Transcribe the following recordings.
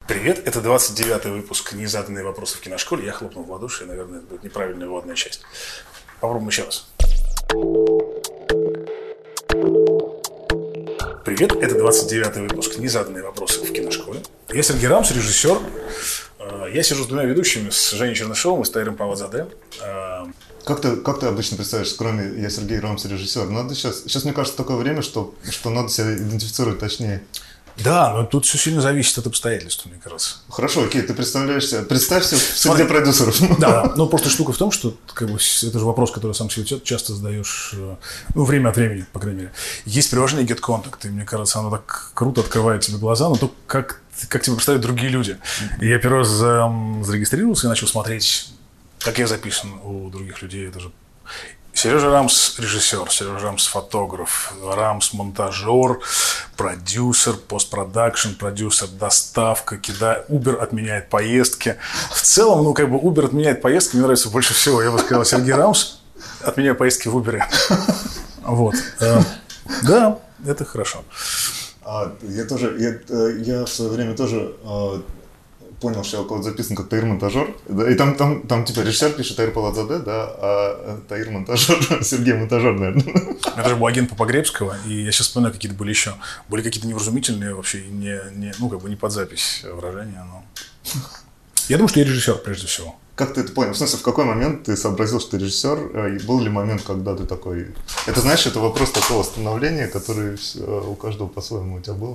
Привет, это 29-й выпуск «Незаданные вопросы в киношколе». Я хлопнул в ладоши, и, наверное, это будет неправильная вводная часть. Попробуем еще раз. Привет, это 29-й выпуск «Незаданные вопросы в киношколе». Я Сергей Рамс, режиссер. Я сижу с двумя ведущими, с Женей Чернышовым и с Таиром Павловзаде. Как ты обычно представляешь, кроме «Я Сергей Рамс, режиссер»? Надо сейчас, мне кажется, такое время, что надо себя идентифицировать точнее. Да, но тут все сильно зависит от обстоятельств, мне кажется. Хорошо, окей, ты представься в среде продюсеров. Да, но просто штука в том, что это же вопрос, который сам себе часто задаешь, время от времени, по крайней мере. Есть приложение Get Contact, и мне кажется, оно так круто открывает тебе глаза, но то, как тебе представляют другие люди. И я первый раз зарегистрировался и начал смотреть, как я записан у других людей. Это же Сережа Рамс – режиссер, Сережа Рамс – фотограф, Рамс – монтажер, продюсер, постпродакшн, продюсер, доставка, Uber отменяет поездки. В целом, Uber отменяет поездки, мне нравится больше всего. Я бы сказал, Сергей Рамс отменяет поездки в Uber. Вот. Да, это хорошо. Я в свое время тоже понял, что я у кого-то записан как Таир-монтажер, да, и там типа режиссер пишет Таир Павловзаде, да, а Таир-монтажер, Сергей монтажер, наверное. Это же был агент Погребского, и я сейчас вспоминаю, какие-то были еще. Были какие-то невразумительные вообще, не под запись выражения, но... Я думаю, что я режиссер, прежде всего. Как ты это понял? В смысле, в какой момент ты сообразил, что ты режиссер? И был ли момент, когда ты такой... Это, знаешь, это вопрос такого становления, который у каждого по-своему у тебя было?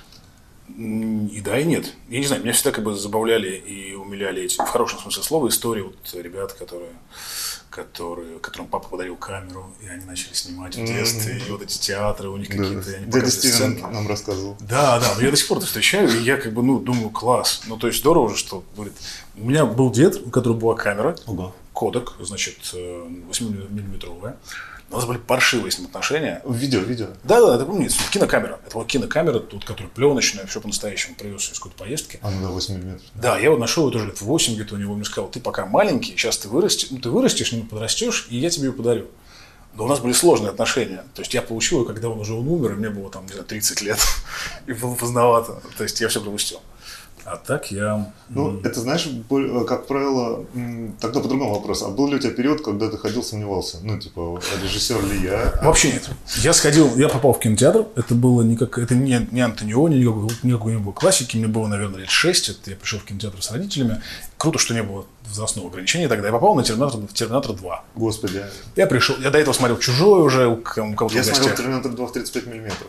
И да, и нет. Я не знаю, меня всегда забавляли и умиляли эти, в хорошем смысле слова, истории ребят, которым папа подарил камеру, и они начали снимать в детстве, и вот эти театры у них какие-то... Дядя Стивен нам рассказывал. Да, но я до сих пор это встречаю, и я думаю, класс. То есть здорово же, что... У меня был дед, у которого была камера, Kodak, значит, 8-миллиметровая. У нас были паршивые с ним отношения. Видео. Да, это помнится. Кинокамера. Это была кинокамера, которая пленочная, все по-настоящему, привез из какой-то поездки. Она 8 мм. Да, я нашел ее тоже лет в 8 где-то у него. Он мне сказал, ты пока маленький, сейчас ты вырастешь, подрастешь, и я тебе ее подарю. Но у нас были сложные отношения. То есть я получил ее, когда он умер, и мне было 30 лет. И было поздновато. То есть я все пропустил. А так я... это, знаешь, как правило, тогда по-другому вопрос. А был ли у тебя период, когда ты сомневался? Режиссер ли я? Вообще нет. Я попал в кинотеатр. Это было это не Антониони, никакой не было классики. Мне было, наверное, лет 6. Я пришел в кинотеатр с родителями. Круто, что не было возрастного ограничения тогда. Я попал на «Терминатор 2». Господи. Я пришел, я до этого смотрел «Чужой» уже у кого-то в гостях. Я смотрел «Терминатор 2» в 35 миллиметров.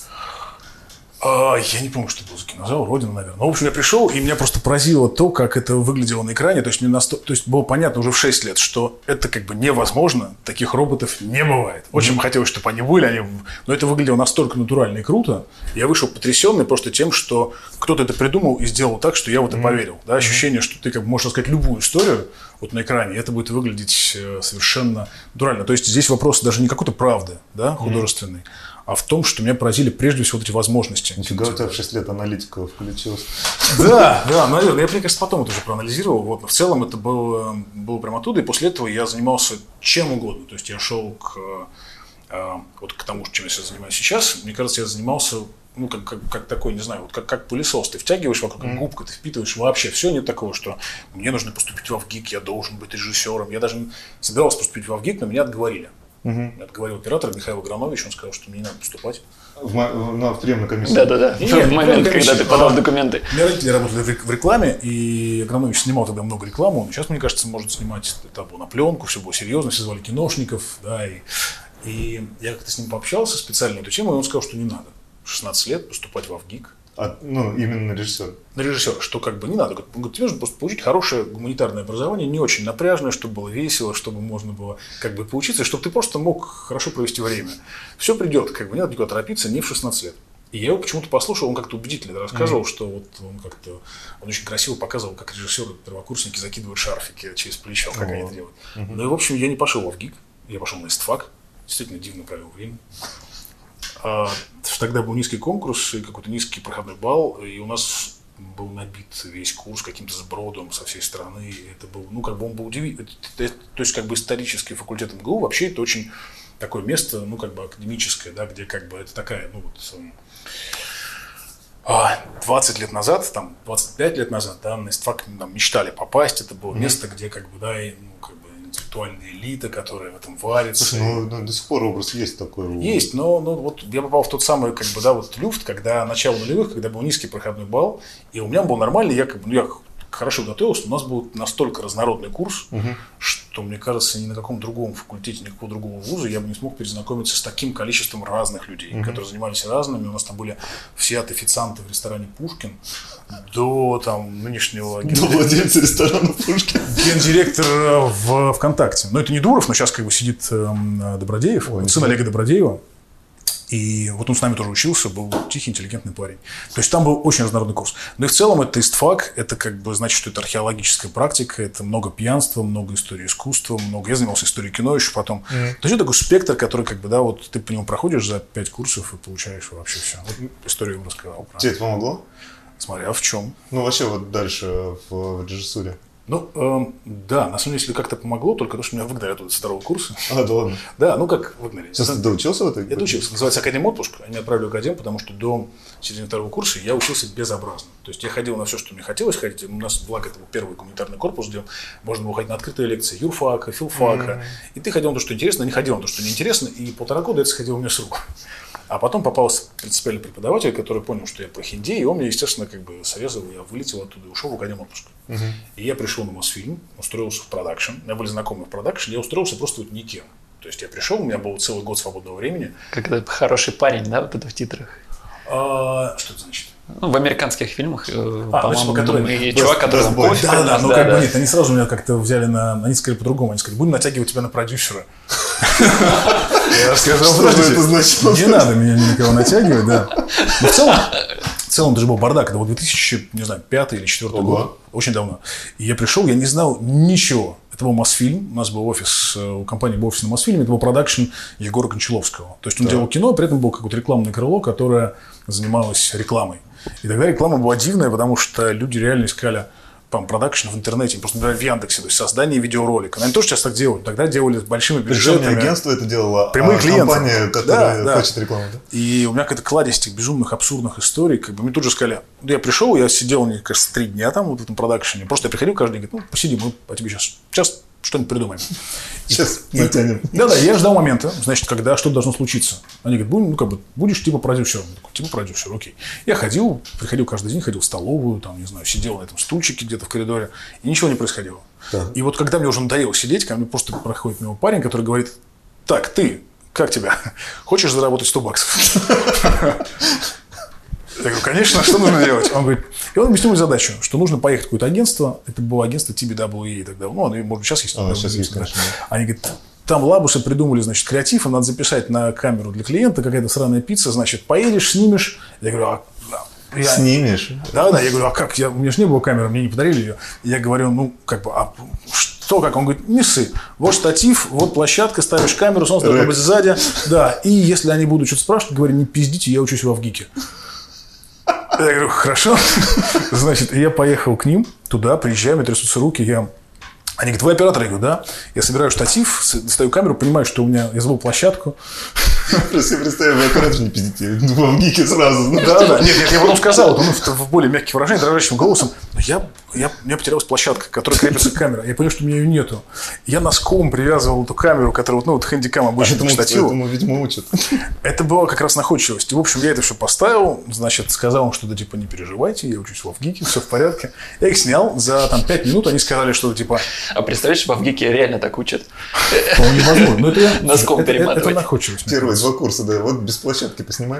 Я не помню, что это был за кинозал, Родина, наверное. Но, в общем, я пришел, и меня просто поразило то, как это выглядело на экране. То есть было понятно уже в 6 лет, что это невозможно, таких роботов не бывает. Очень хотелось, чтобы они были, но это выглядело настолько натурально и круто. Я вышел потрясенный просто тем, что кто-то это придумал и сделал так, что я в это поверил. Да? Ощущение, что ты можешь рассказать любую историю на экране, и это будет выглядеть совершенно натурально. То есть здесь вопрос даже не какой-то правды, да, художественной, а в том, что меня поразили прежде всего эти возможности. Нифига, у тебя в 6 лет аналитика включилась. Да, наверное. Я, мне кажется, потом это уже проанализировал. В целом это было прямо оттуда. И после этого я занимался чем угодно. То есть я шел к тому, чем я занимаюсь сейчас. Мне кажется, я занимался, как такой, не знаю, как пылесос. Ты втягиваешь вокруг, как губка, ты впитываешь вообще все. Нет такого, что мне нужно поступить в ВГИК, я должен быть режиссером. Я даже собирался поступить в ВГИК, но меня отговорили. Отговорил оператор Михаил Гранович, он сказал, что мне не надо поступать. В приемной комиссии? Да. В момент, когда ты подал документы. У меня родители работали в рекламе, и Гранович снимал тогда много рекламы. Он сейчас, мне кажется, может снимать на пленку, все было серьезно, все звали киношников. Да, и я как-то с ним пообщался специально на эту тему, и он сказал, что не надо. 16 лет поступать в ВГИК. Именно на режиссера. На режиссера, что не надо. Он говорит, тебе нужно просто получить хорошее гуманитарное образование, не очень напряжное, чтобы было весело, чтобы можно было поучиться, и чтобы ты просто мог хорошо провести время. Все придет, не надо никуда торопиться, не в 16 лет. И я его почему-то послушал, он как-то убедительно рассказывал, что он очень красиво показывал, как режиссеры-первокурсники закидывают шарфики через плечо, как они это делают. Ну и, в общем, я не пошел в ВГИК, я пошел на ИСТФАК, действительно дивно провел время. Тогда был низкий конкурс и какой-то низкий проходной балл, и у нас был набит весь курс каким-то сбродом со всей страны. Это был, он был удивительный. То есть, исторический факультет МГУ вообще это очень такое место, академическое, да, где это такая, 20 лет назад, 25 лет назад, да, на ИСТФАК мечтали попасть. Это было место, где интеллектуальная элита, которая в этом варится. Слушай, до сих пор образ есть такой. Есть, но вот я попал в тот самый, люфт, когда начало нулевых, когда был низкий проходной балл, и у меня был нормальный, я хорошо готовился, у нас был настолько разнородный курс, что, мне кажется, ни на каком другом факультете, никакого другого вуза я бы не смог перезнакомиться с таким количеством разных людей, которые занимались разными. У нас там были все от официанта в ресторане «Пушкин» до нынешнего... До владельца ресторана «Пушкин». Гендиректора в ВКонтакте. Но это не Дуров, но сейчас сидит Добродеев, сын Олега Добродеева. И вот он с нами тоже учился, был тихий, интеллигентный парень. То есть там был очень разнородный курс. Но и в целом это ИСТФАК, это значит, что это археологическая практика, это много пьянства, много истории искусства, много. Я занимался историей кино еще потом. То есть это такой спектр, который ты по нему проходишь за 5 курсов и получаешь вообще все. Вот историю им рассказал. Тебе это помогло? Смотря в чем. Вообще дальше в режиссуре. Да, на самом деле, если как-то помогло, только то, что меня выгнали оттуда с 2-го курса. Да ладно? Да, как выгнали. Сейчас ты доучился в этой? Я доучился. Называется «Академ отпуск». Они отправили в академ, потому что до середины 2-го курса я учился безобразно. То есть я ходил на все, что мне хотелось ходить. У нас, благо, это был первый гуманитарный корпус, где можно было ходить на открытые лекции юрфака, филфака. И ты ходил на то, что интересно, не ходил на то, что неинтересно. И 1,5 года это сходило у меня с рук. А потом попался принципиальный преподаватель, который понял, что я прохиндей, и он мне, естественно, срезал, я вылетел оттуда и ушел в академ отпуск. И я пришел на Мосфильм, устроился в продакшн. У меня были знакомые в продакшн, я устроился просто никем. То есть я пришел, у меня был целый год свободного времени. Как это хороший парень, да, вот это в титрах? Что это значит? В американских фильмах, по-моему, и чувак, который там кофе принес. Нет, они сразу меня как-то взяли они сказали по-другому, они сказали, будем натягивать тебя на продюсера. Я сказал, что это значит? Не надо меня никого натягивать, да. Но в целом это же был бардак, это был 2005 или 2004 год, очень давно. И я пришел, я не знал ничего. Это был Мосфильм, у нас был офис, у компании был офис на Мосфильме, это был продакшн Егора Кончаловского. То есть он делал кино, при этом было какое-то рекламное крыло, которое занималось рекламой. И тогда реклама была дивная, потому что люди реально искали продакшн в интернете, просто, например, в Яндексе, то есть создание видеоролика. Они тоже сейчас так делают. Тогда делали с большими бюджетами. Агентство это делало, прямые клиенты. Компания, которая хочет рекламу. Да? И у меня какая-то кладезь этих безумных, абсурдных историй. Мне тут же сказали, я пришел, я сидел, мне кажется, 3 дня там в этом продакшене. Просто я приходил каждый день, говорит, посиди, мы по тебе сейчас что-нибудь придумаем. Сейчас натянем. Да, я ждал момента, значит, когда что-то должно случиться. Они говорят, будешь типа продюсером. Типа продюсер, окей. Я приходил каждый день, ходил в столовую, сидел на этом стульчике где-то в коридоре, и ничего не происходило. Да. И вот когда мне уже надоело сидеть, ко мне просто проходит мимо парень, который говорит, так, ты, как тебя? Хочешь заработать $100? Я говорю, конечно, что нужно делать? Он говорит, и он объяснил мне задачу, что нужно поехать в какое-то агентство, это было агентство TBWA тогда, оно, может быть, сейчас есть. Сейчас есть, конечно. Они говорят, там лабусы придумали, значит, креатив, им надо записать на камеру для клиента, какая-то сраная пицца, значит, поедешь, снимешь. Я говорю, снимешь? Да, я говорю, а как? У меня же не было камеры, мне не подарили ее. Я говорю, что, как? Он говорит, не ссы. Вот штатив, вот площадка, ставишь камеру, солнце должно быть сзади. Да, и если они будут что-то спрашивать, говорю, не пиздите, я учусь в ВГИКе. Я говорю, хорошо. Значит, я поехал к ним туда, приезжаю, мне трясутся руки, Они говорят, вы оператор? Я говорю, да. Я собираю штатив, достаю камеру, понимаю, что я забыл площадку. Просто представь, вы оператор не пиздите, в ГИКе сразу. Да. Нет, я потом сказал, в более мягких выражениях, дрожащим голосом, но у меня потерялась площадка, которая крепится к камере. Я понял, что у меня ее нету. Я носком привязывал эту камеру, которая хэндикам обычно к штативу. Этому, видимо, учат. Это была как раз находчивость. И, в общем, я это все поставил, значит, сказал им, что не переживайте, я учусь в ВГИКе, все в порядке. Я их снял, за 5 минут они сказали, что А представляешь, в ВГИКе реально так учат? Вполне возможно. Носком перематывать. Это находчивость. Первые 2 курса, да, вот без площадки поснимай.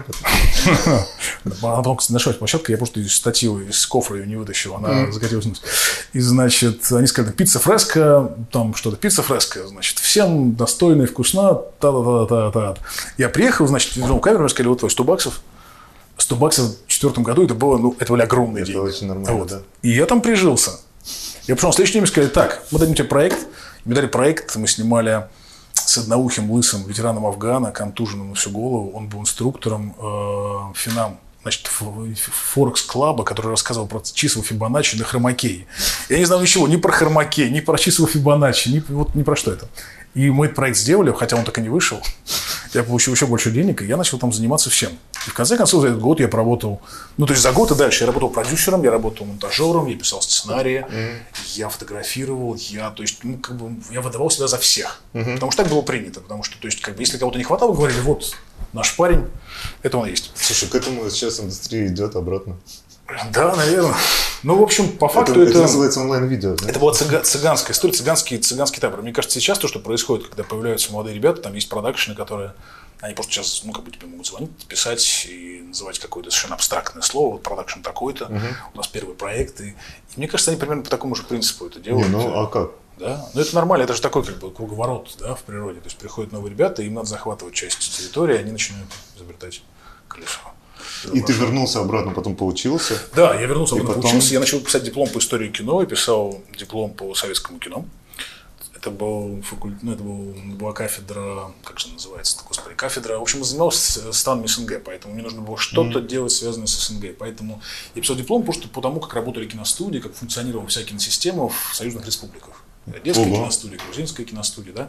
А потом, кстати, нашлась площадка, я просто из штатива, из кофра ее не вытащил, она закатилась вниз. И, значит, они сказали, пицца фреско, пицца фреско, значит, всем достойно и вкусно, та-та-та-та-та. Я приехал, значит, взял камеру, мне сказали, вот твой $100. $100 в 2004 году, это были огромные деньги. Это очень нормально, да. И я там прижился. Я пришел на следующий день, мне сказали, так, мы дадим тебе проект. Мне дали проект, мы снимали с одноухим лысым ветераном Афгана, контуженным на всю голову. Он был инструктором финам, значит, Форекс-клаба, который рассказывал про числа Фибоначчи на хромакее. Я не знал ничего ни про хромакей, ни про числа Фибоначчи, ни про что это. И мы этот проект сделали, хотя он так и не вышел. я получил еще больше денег, и я начал там заниматься всем. И в конце концов за этот год я поработал, ну, то есть за год и дальше я работал продюсером, я работал монтажером, я писал сценарии, я фотографировал, то есть, ну, как бы, я выдавал себя за всех. Потому что так было принято, потому что, то есть, как бы, если кого-то не хватало, говорили, вот, наш парень, это он есть. Слушай, к этому сейчас индустрия идет обратно. Да, наверное. Ну, в общем, по факту это называется онлайн-видео, да? Это была цыганская история, цыганский табор. Мне кажется, сейчас то, что происходит, когда появляются молодые ребята, там есть продакшены, которые... Они просто сейчас, ну, как бы тебе могут звонить, писать и называть какое-то совершенно абстрактное слово. Вот продакшн такой-то, у нас первый проект. И мне кажется, они примерно по такому же принципу это делают. Ну, а как? Да, но это нормально, это же такой как бы круговорот, да, в природе. То есть приходят новые ребята, им надо захватывать часть территории, они начинают изобретать колесо. И ты вернулся обратно, потом поучился? Да, я вернулся обратно, поучился. Я начал писать диплом по истории кино и писал диплом по советскому кино. Это была кафедра, как же называется, господи, кафедра. В общем, я занимался странами СНГ, поэтому мне нужно было что-то делать, связанное с СНГ. Поэтому я писал диплом просто по тому, как работали киностудии, как функционировала вся киносистема в союзных республиках. Одесская киностудия, грузинская киностудия, да.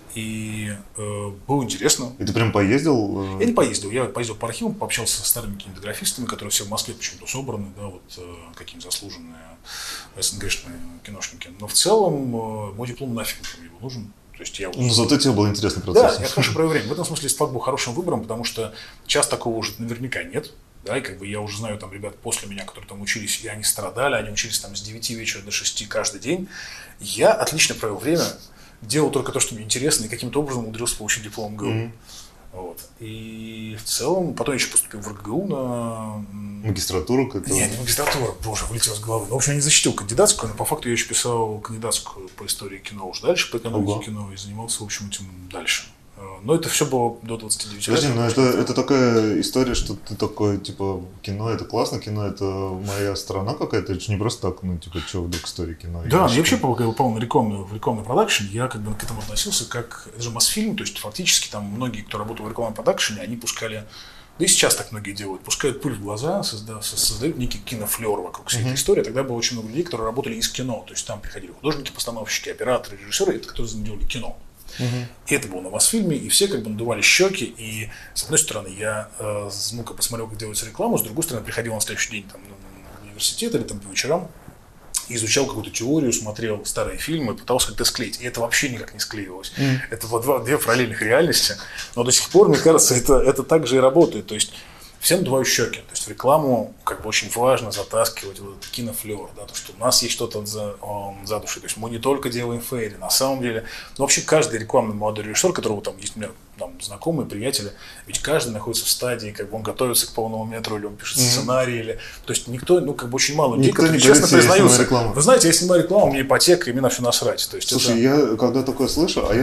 И было интересно. И ты прям поездил? Я не поездил. Я поездил по архивам, пообщался со старыми кинематографистами, которые все в Москве почему-то собраны, да, вот какие-нибудь заслуженные СНГшные киношники. Но в целом мой диплом нафиг мне был нужен. То есть я Ну, зато тебе было интересный процесс. Да, я хорошо провел время. В этом смысле СТФАК был хорошим выбором, потому что часто такого уже наверняка нет. Да, и как бы я уже знаю там ребят после меня, которые там учились, и они страдали, они учились там с 9 вечера до 6 каждый день. Я отлично провел время, делал только то, что мне интересно, и каким-то образом умудрился получить диплом МГУ. Вот. И в целом, потом я еще поступил в РГГУ на... Магистратуру какую-то? Нет, не магистратура, боже, вылетело с головы. Ну, в общем, я не защитил кандидатскую, но по факту я еще писал кандидатскую по истории кино уже дальше, по экономике кино, и занимался, в общем, этим дальше. Но это все было до 29 лет. Подожди, но это такая история, что ты такой, типа, кино это классно, кино это моя страна какая-то, это же не просто так, ну, типа, что вдруг история кино. Да, я вообще попал в рекламный продакшн, я как бы к этому относился как, это же Мосфильм, то есть фактически там многие, кто работал в рекламном продакшене, они пускали, да и сейчас так многие делают, пускают пыль в глаза, создают некий кинофлер вокруг всей этой истории. Тогда было очень много людей, которые работали из кино, то есть там приходили художники, постановщики, операторы, режиссеры, это которые делали кино. И это было на Мосфильме, и все как бы надували щеки, и с одной стороны я как посмотрел, как делается реклама, с другой стороны приходил на следующий день там, в университет или там по вечерам, и изучал какую-то теорию, смотрел старые фильмы, пытался как-то склеить, и это вообще никак не склеивалось. Это две параллельных реальности, но до сих пор, мне кажется, это так же и работает, то есть все надувают щеки. То есть в рекламу как бы очень важно затаскивать вот этот кинофлер, да, то, что у нас есть что-то за душой. То есть мы не только делаем фейри, на самом деле. Но вообще каждый рекламный молодой режиссер, которого там есть у меня там, знакомые, приятели, ведь каждый находится в стадии, как бы он готовится к полному метру, или он пишет сценарий, или... То есть никто, ну как бы очень мало людей, которые честно признаются. Вы знаете, я снимаю рекламу, мне ипотека, и мне на все насрать. То есть слушай, я когда такое слышу, и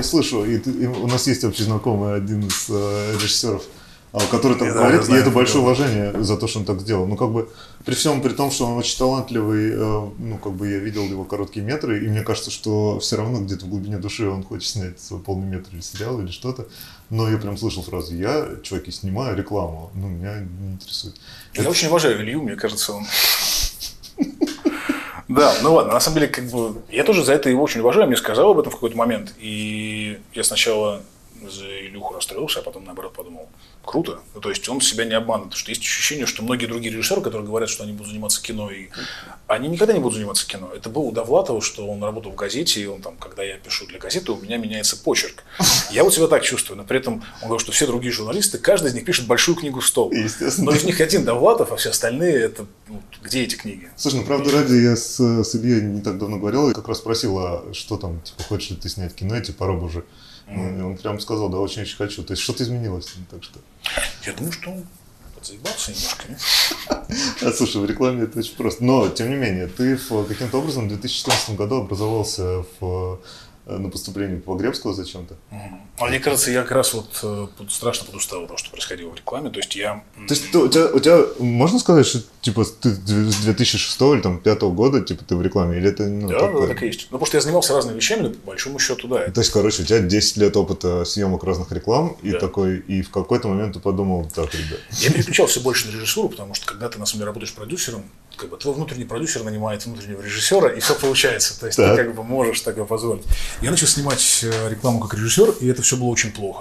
у нас есть общий знакомый, один из режиссеров, который так говорит, и это большое уважение за то, что он так сделал. Ну, как бы, при том, что он очень талантливый, ну, как бы я видел его короткие метры, и мне кажется, что все равно где-то в глубине души он хочет снять свой полный метр или сериал, или что-то. Но я прям слышал фразу: я, чуваки, снимаю рекламу, ну, меня не интересует. Я очень уважаю Илью, мне кажется, он... Да, ну ладно, на самом деле, как бы, я тоже за это его очень уважаю, мне сказал об этом в какой-то момент, и я сначала за Илюху расстроился, а потом, наоборот, подумал: круто. Ну, то есть он себя не обманывает. Потому что есть ощущение, что многие другие режиссеры, которые говорят, что они будут заниматься кино, и они никогда не будут заниматься кино. Это было у Довлатова, что он работал в газете, и он там, когда я пишу для газеты, у меня меняется почерк. Я вот себя так чувствую. Но при этом он говорит, что все другие журналисты, каждый из них пишет большую книгу в стол. Но из них один Довлатов, а все остальные, это ну, где эти книги? Слушай, ну правда ради, я с Ильей не так давно говорил, и как раз спросил, а что там, типа, хочешь ли ты снять кино, типа, пора бы уже. И он прям сказал: да, очень-очень хочу. То есть что-то изменилось, так что... Я думаю, что он подзаебался немножко. Слушай, в рекламе это очень просто. Но, тем не менее, ты каким-то образом в 2014 году образовался на поступлении по Погребского зачем-то. Мне кажется, я как раз вот страшно подустал от того, что происходило в рекламе. То есть я... То есть у тебя можно сказать, что типа ты с 2006 или там 2005 года типа ты в рекламе? Или это, ну, да, такое... так и есть. Ну, потому что я занимался разными вещами, но по большому счету, да. То есть, короче, у тебя 10 лет опыта съемок разных реклам, и такой, и в какой-то момент ты подумал: так, ребят. Я переключал все больше на режиссуру, потому что когда ты на самом деле работаешь продюсером, как бы твой внутренний продюсер нанимает внутреннего режиссера, и все получается. То есть ты как бы можешь такое позволить. Я начал снимать рекламу как режиссер, и это все было очень плохо.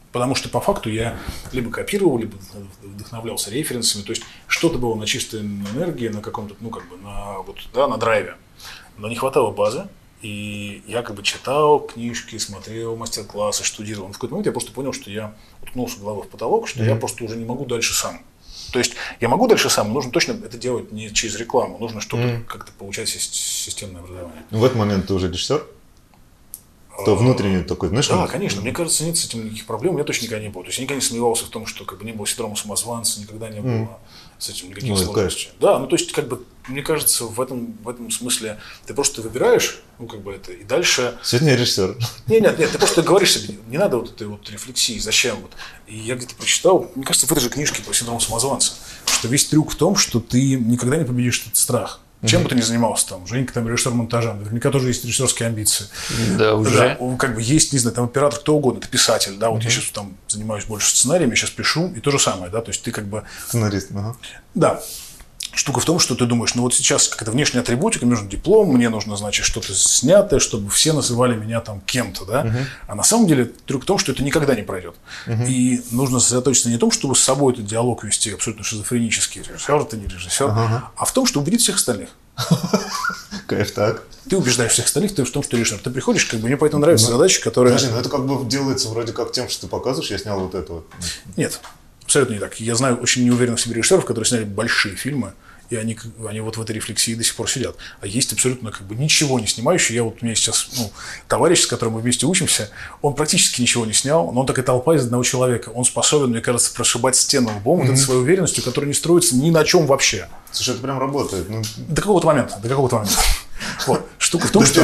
Потому что по факту я либо копировал, либо вдохновлялся референсами. То есть что-то было на чистой энергии, на каком-то, на драйве. Но не хватало базы. И я читал книжки, смотрел мастер-классы, штудировал. Но в какой-то момент я просто понял, что я уткнулся головой в потолок, что я просто уже не могу дальше сам. То есть я могу дальше сам, но нужно точно это делать не через рекламу. Нужно что-то как-то получать системное образование. В этот момент ты уже режиссер? То внутренний такой, знаешь? Да, конечно. Мне кажется, нет с этим никаких проблем. У меня точно никогда не было. То есть я никогда не сомневался в том, что не было синдрома самозванца, никогда не было с этим никаких сложностей. Да, то есть мне кажется, в этом смысле ты просто выбираешь, это, и дальше... Сегодня я режиссер. Нет, ты просто говоришь себе, не надо этой рефлексии, зачем. И я где-то прочитал, мне кажется, в этой же книжке по синдрому самозванца, что весь трюк в том, что ты никогда не победишь этот страх. Чем бы ты ни занимался там, Женька режиссер монтажа, наверняка тоже есть режиссерские амбиции. Да, уже. Да, есть, не знаю, там оператор, кто угодно, ты писатель, да, я сейчас там занимаюсь больше сценариями, сейчас пишу, и то же самое, да, то есть ты Сценарист, Да. Штука в том, что ты думаешь, сейчас какая-то внешняя атрибутика, мне нужен диплом, мне нужно, что-то снятое, чтобы все называли меня там кем-то, да. А на самом деле трюк в том, что это никогда не пройдет. И нужно сосредоточиться не на том, чтобы с собой этот диалог вести абсолютно шизофренический, режиссер ты не режиссер, а в том, чтобы убедить всех остальных. Кайф, так. Ты убеждаешь всех остальных в том, что режиссер. Ты приходишь, мне поэтому нравятся задачи, которые... Подожди, это делается вроде как тем, что ты показываешь, я снял вот это вот. Нет. Абсолютно не так. Я знаю очень неуверенных в себе режиссеров, которые сняли большие фильмы, и они в этой рефлексии до сих пор сидят. А есть абсолютно ничего не снимающий. У меня сейчас товарищ, с которым мы вместе учимся, он практически ничего не снял, но он такая толпа из одного человека. Он способен, мне кажется, прошибать стену лбом этой своей уверенностью, которая не строится ни на чем вообще. Слушай, это прям работает. До какого-то момента. Вот. Штука в том, что...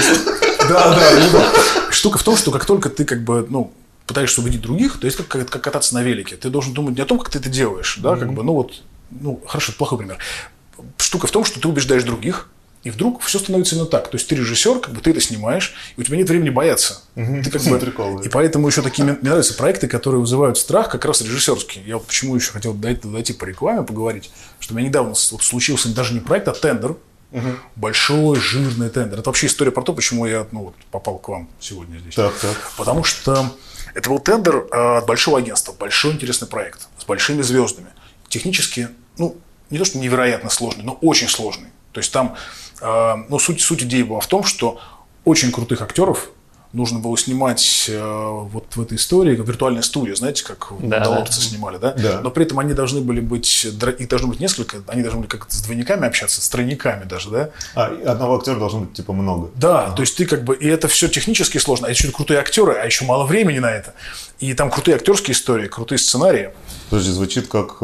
Штука в том, что как только ты пытаешься убедить других, то есть как кататься на велике. Ты должен думать не о том, как ты это делаешь, да, хорошо, это плохой пример. Штука в том, что ты убеждаешь других, и вдруг все становится именно так. То есть ты режиссер, ты это снимаешь, и у тебя нет времени бояться. Ты Прикол, да. И поэтому еще мне нравятся проекты, которые вызывают страх, как раз режиссерские. Я почему еще хотел дойти по рекламе, поговорить, что у меня недавно случился даже не проект, а тендер. Большой, жирный тендер. Это вообще история про то, почему я попал к вам сегодня здесь. Так. Потому что это был тендер от большого агентства, большой интересный проект с большими звездами. Технически, не то что невероятно сложный, но очень сложный. То есть там суть идеи была в том, что очень крутых актеров нужно было снимать в этой истории, как виртуальная студия, знаете, как «Долорцы» снимали, да? Да. Но при этом они должны были быть, их должно быть несколько, они должны были как-то с двойниками общаться, с тройниками даже, да? Одного актера должно быть много. Да, то есть ты и это все технически сложно, а еще крутые актеры, а еще мало времени на это. И там крутые актерские истории, крутые сценарии. Подожди, звучит как,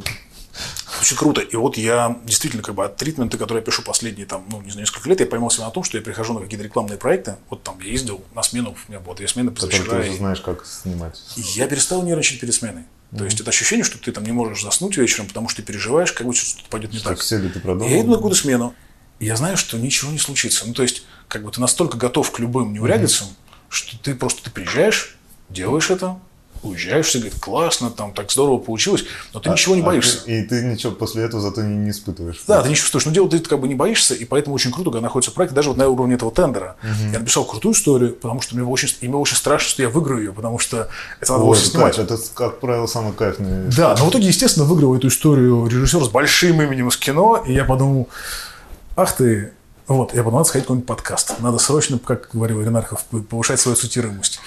Очень круто. И я действительно от тритмента, который я пишу последние несколько лет, я поймал себя на том, что я прихожу на какие-то рекламные проекты. Я ездил на смену, у меня было 2 смены позавчера. Ты уже знаешь, как снимать. И я перестал нервничать перед сменой. То есть это ощущение, что ты не можешь заснуть вечером, потому что ты переживаешь, как будто что-то пойдет не так. Все ли ты продумал? Я иду на какую-то смену, и я знаю, что ничего не случится. То есть ты настолько готов к любым неурядицам, что ты приезжаешь, делаешь это, уезжаешь, все говорят, классно, так здорово получилось, но ты ничего не боишься. И ты ничего после этого зато не испытываешь. Да, ты не чувствуешь, но дело ты не боишься, и поэтому очень круто, когда находится проект, даже на уровне этого тендера. Я написал крутую историю, потому что мне очень страшно, что я выиграю ее, потому что это надо было снимать. Это, как правило, самый кайфный. Да, но в итоге, естественно, выиграл эту историю режиссер с большим именем из кино, и я подумал, ах ты... я подумал, надо сходить в какой-нибудь подкаст. Надо срочно, как говорил Ренархов, повышать свою цитируемость.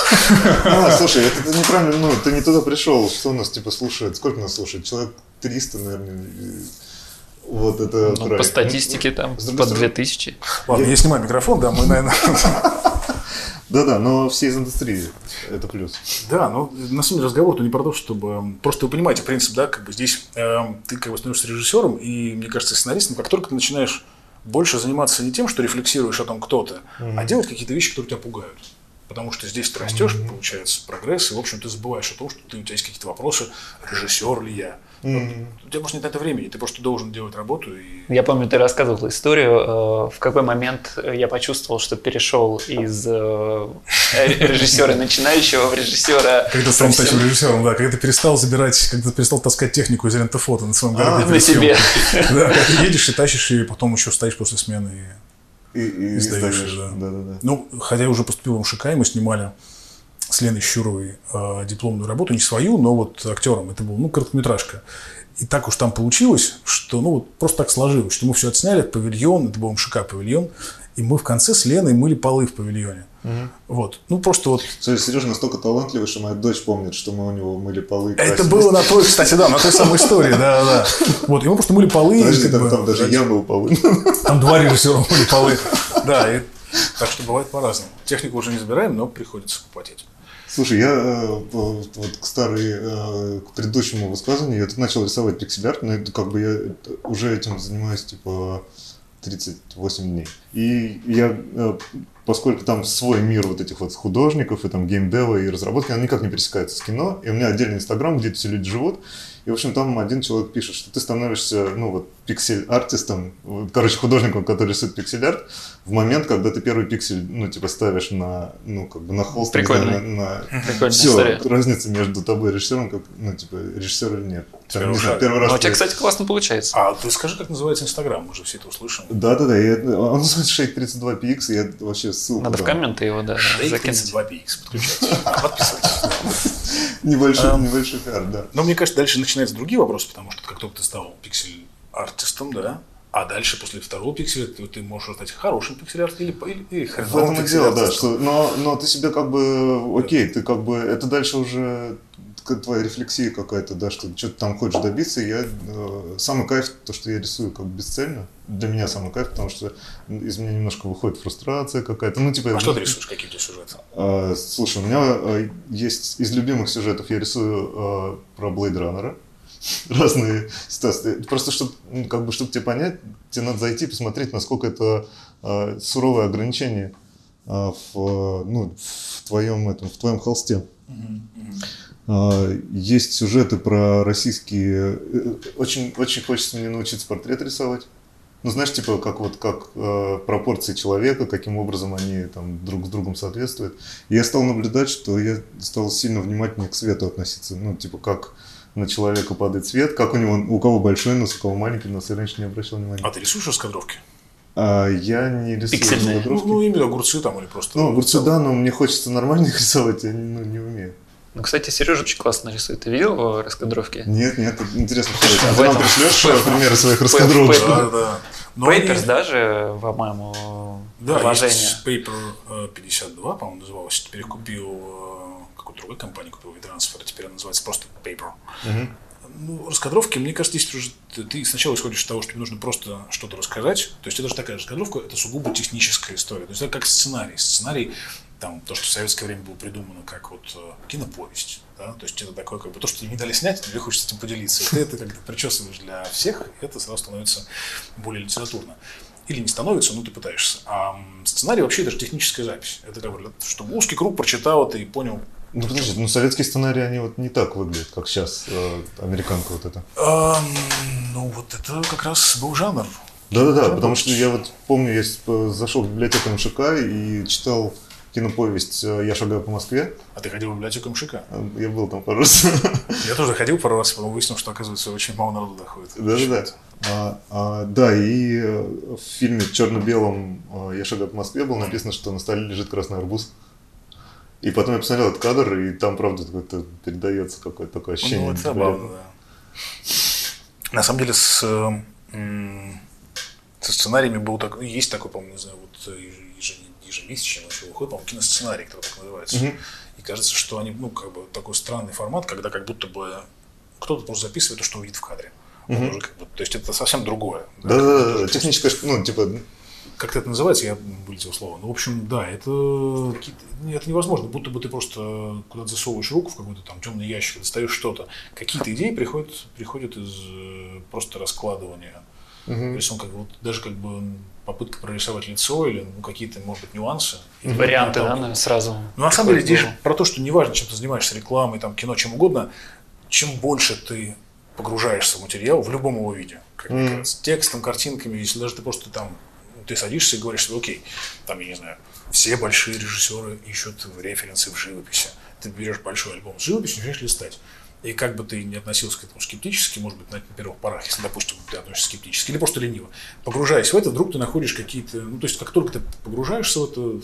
Слушай, это неправильно, ты не туда пришел. Что у нас слушает? Сколько нас слушает? Человек 300, наверное. Вот это по статистике там под 2000. Ладно, я снимаю микрофон, да, мы, наверное... Да, но все из индустрии. Это плюс. Да, но на самом деле разговор-то не про то, чтобы... Просто вы понимаете принцип, да, здесь ты становишься режиссером, и, мне кажется, сценаристом, как только ты начинаешь больше заниматься не тем, что рефлексируешь о том, кто ты, а делать какие-то вещи, которые тебя пугают. Потому что здесь ты растешь, получается прогресс, и, в общем, ты забываешь о том, что у тебя есть какие-то вопросы, режиссер ли я. У тебя просто нет на это времени, ты просто должен делать работу. Я помню, ты рассказывал историю, в какой момент я почувствовал, что перешел из режиссера начинающего в режиссера. Когда сам стал режиссером, да, когда ты перестал таскать технику из ленты-фото на своем городе. На себе. Да, когда ты едешь и тащишь, и потом еще стоишь после смены и сдаешь. Да. Хотя я уже поступил в МШК, и мы снимали с Леной Щуровой дипломную работу, не свою, но вот актером. Это была, короткометражка. И так уж там получилось, что, вот просто так сложилось, что мы все отсняли в павильон, это был МШК павильон, и мы в конце с Леной мыли полы в павильоне. Вот. Просто вот... Сережа настолько талантливый, что моя дочь помнит, что мы у него мыли полы. Это было на той, кстати, да, на той самой истории, да. Вот, и мы просто мыли полы. Подожди, там даже я мыл полы. Там 2 режиссера мыли полы. Да, так что бывает по-разному. Технику уже не забираем, но приходится попотеть. Слушай, я вот к предыдущему высказыванию, я тут начал рисовать пиксель-арт, но это я уже этим занимаюсь 38 дней. И я, поскольку там свой мир вот этих вот художников и там геймдева и разработки, они никак не пересекаются с кино, и у меня отдельный инстаграм, где все люди живут, и, в общем, там один человек пишет, что ты становишься, пиксель-артистом, художником, который рисует пиксель-арт, в момент, когда ты первый пиксель, ставишь на холст. Прикольная все, история. Разница между тобой и режиссером, режиссер или нет. Первый раз. Но у тебя, кстати, классно получается. А ты скажи, как называется инстаграм, мы же все это услышим. Да. Он называется Shake32px, и я вообще ссылку надо в комменты его, закинуть. Shake32px, подключайтесь, подписывайтесь. Небольшой пиар, да. Но мне кажется, дальше начинаются другие вопросы, потому что как только ты стал пиксель-артистом, да, а дальше, после второго пикселя, ты можешь стать хорошим пиксель-артистом или хреновым пиксель-артистом. В этом и дело, да, что, но ты себя окей, ты это дальше уже твоя рефлексия какая-то, да, что ты там хочешь добиться, и самый кайф, то, что я рисую бесцельно, для меня самый кайф, потому что из меня немножко выходит фрустрация какая-то. Что ты рисуешь, какие у тебя сюжеты? Слушай, у меня есть из любимых сюжетов, я рисую про Blade Runner. Разные ситуации. Просто, чтобы тебе понять, тебе надо зайти и посмотреть, насколько это суровое ограничение в твоем холсте. Есть сюжеты про российские... Очень, очень хочется мне научиться портрет рисовать. Знаешь, как пропорции человека, каким образом они там друг с другом соответствуют. И я стал наблюдать, что я стал сильно внимательнее к свету относиться. Как на человека падает свет, как у кого большой нос, у кого маленький нос, я раньше не обращал внимания. А ты рисуешь раскадровки? Я не рисую раскадровки. Именно огурцы там или просто... огурцы, да, но мне хочется нормально их рисовать, я не умею. Кстати, Сережа очень классно рисует. Ты видел его раскадровки? Нет, интересно. Ты нам пришлешь примеры своих раскадровок? Да. Papers даже, по-моему, приложение. Да, Paper 52, по-моему, называлось. Теперь я купил какую-то другую компанию, купил WeTransfer, теперь она называется просто Paper. Раскадровки, мне кажется, здесь уже ты сначала исходишь из того, что тебе нужно просто что-то рассказать. То есть это же такая раскадровка, это сугубо техническая история. То есть это как сценарий. Сценарий, то, что в советское время было придумано как киноповесть. Да? То есть это такое, то, что тебе не дали снять, тебе хочется этим поделиться. И ты это как-то причесываешь для всех, и это сразу становится более литературно. Или не становится, но ты пытаешься. А сценарий вообще это же техническая запись. Это чтобы узкий круг прочитал это и понял. Подожди, советские сценарии, они не так выглядят, как сейчас, американка это. Это как раз был жанр. Да, потому что я помню, я зашел в библиотеку МШК и читал киноповесть «Я шагаю по Москве». А ты ходил в библиотеку МШК? Я был там пару раз. Я тоже ходил пару раз, потом выяснил, что, оказывается, очень мало народу доходит. Да. Да, и в фильме черно-белом «Я шагаю по Москве» было написано, что на столе лежит красный арбуз. И потом я посмотрел этот кадр, и там, правда, передается какое-то такое ощущение. Это забавно, да. На самом деле, со сценариями есть такой, по-моему, не знаю, ежемесячно выходит, по-моему, киносценарий, который так называется. И кажется, что они, такой странный формат, когда как будто бы кто-то просто записывает то, что увидит в кадре. Уже то есть это совсем другое. Да, техническое, как это называется, я вылетел слово. В общем, да, это невозможно. Будто бы ты просто куда-то засовываешь руку в какой-то там темный ящик, достаешь что-то. Какие-то идеи приходят из просто раскладывания. Рисунка, даже попытка прорисовать лицо или какие-то, может быть, нюансы. Варианты, да, сразу. На самом деле здесь про то, что неважно, чем ты занимаешься, рекламой, кино, чем угодно, чем больше ты погружаешься в материал в любом его виде, как мне кажется, текстом, картинками, если даже ты просто ты садишься и говоришь, что окей, я не знаю, все большие режиссеры ищут референсы в живописи. Ты берешь большой альбом с живописью, начинаешь листать. И как бы ты ни относился к этому скептически, может быть, на первых порах, если, допустим, ты относишься скептически, или просто лениво, погружаясь в это, вдруг ты находишь какие-то, то есть как только ты погружаешься в это,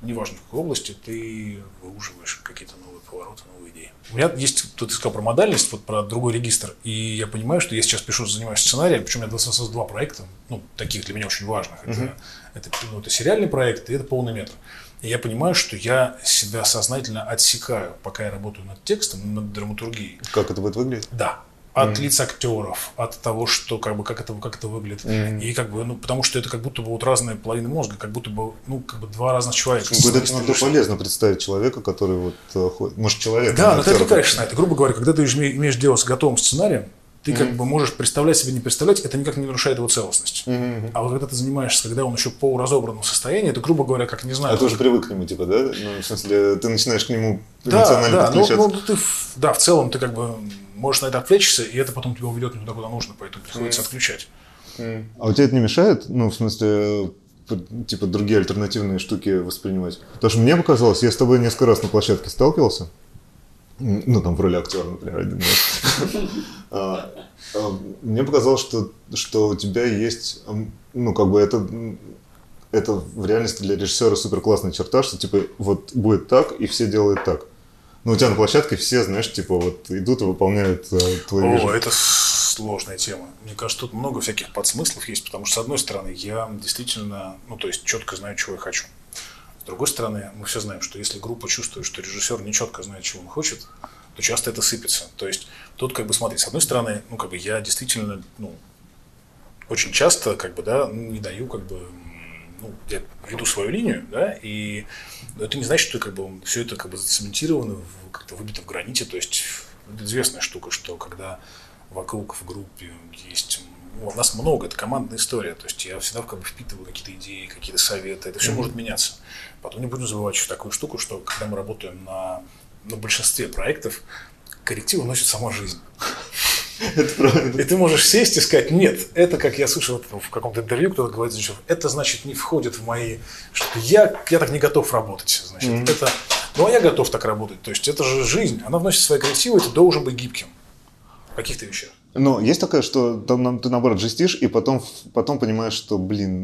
неважно в какой области, ты выуживаешь какие-то новые повороты, новые идеи. У меня есть, тут искал про модальность, вот про другой регистр, и я понимаю, что я сейчас пишу, занимаюсь сценарием, причем у меня два проекта, таких для меня очень важных. Это сериальный проект, и это полный метр. И я понимаю, что я себя сознательно отсекаю, пока я работаю над текстом, над драматургией. Как это будет выглядеть? Да. От лиц актеров, от того, что как это выглядит. И потому что это как будто бы вот разные половины мозга, как будто бы два разных человека. Это иногда полезно представить человека, который вот может человек. Да, но ты отвлекаешься на это. Грубо говоря, когда ты имеешь дело с готовым сценарием, ты как бы можешь представлять себе, не представлять, это никак не нарушает его целостность. А вот когда ты занимаешься, когда он еще в полуразобранном состоянии, это, грубо говоря, как не знаю. А ты уже привык к нему, типа, да? В смысле, ты начинаешь к нему эмоционально подключаться. В целом ты как бы можешь на это отвлечься, и это потом тебя уведет не туда, куда нужно, поэтому приходится отключать. А у тебя это не мешает? В смысле, типа, другие альтернативные штуки воспринимать? Потому что мне показалось, я с тобой несколько раз на площадке сталкивался, там в роли актера, например, один раз. Мне показалось, что у тебя есть, это в реальности для режиссера супер классная черта, что типа вот будет так, и все делают так. У тебя на площадке все, знаешь, типа вот идут и выполняют твои вижу. Это сложная тема. Мне кажется, тут много всяких подсмыслов есть, потому что, с одной стороны, я действительно, четко знаю, чего я хочу. С другой стороны, мы все знаем, что если группа чувствует, что режиссер не четко знает, чего он хочет, то часто это сыпется. То есть тут смотри, с одной стороны, я действительно, очень часто, не даю, я веду свою линию, да, и это не значит, что все это зацементировано, как-то выбито в граните. То есть это известная штука, что когда вокруг в группе есть, у нас много, это командная история, то есть я всегда впитываю какие-то идеи, какие-то советы, это все может меняться. Потом не будем забывать еще такую штуку, что когда мы работаем на большинстве проектов, коррективы носит сама жизнь. Это правильно. И ты можешь сесть и сказать, нет, это, как я слышал в каком-то интервью, кто-то говорит, это, значит, не входит в мои, что я так не готов работать, значит, это, а я готов так работать, то есть это же жизнь, она вносит свои коррективы, и ты должен быть гибким в каких-то вещах. Но есть такое, что там ты наоборот жестишь, и потом понимаешь, что,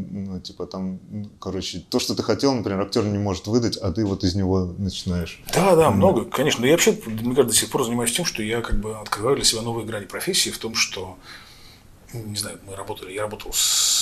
то, что ты хотел, например, актер не может выдать, а ты вот из него начинаешь. Да, много, конечно. Но я вообще, мне кажется, до сих пор занимаюсь тем, что я открываю для себя новые грани профессии в том, что, не знаю, я работал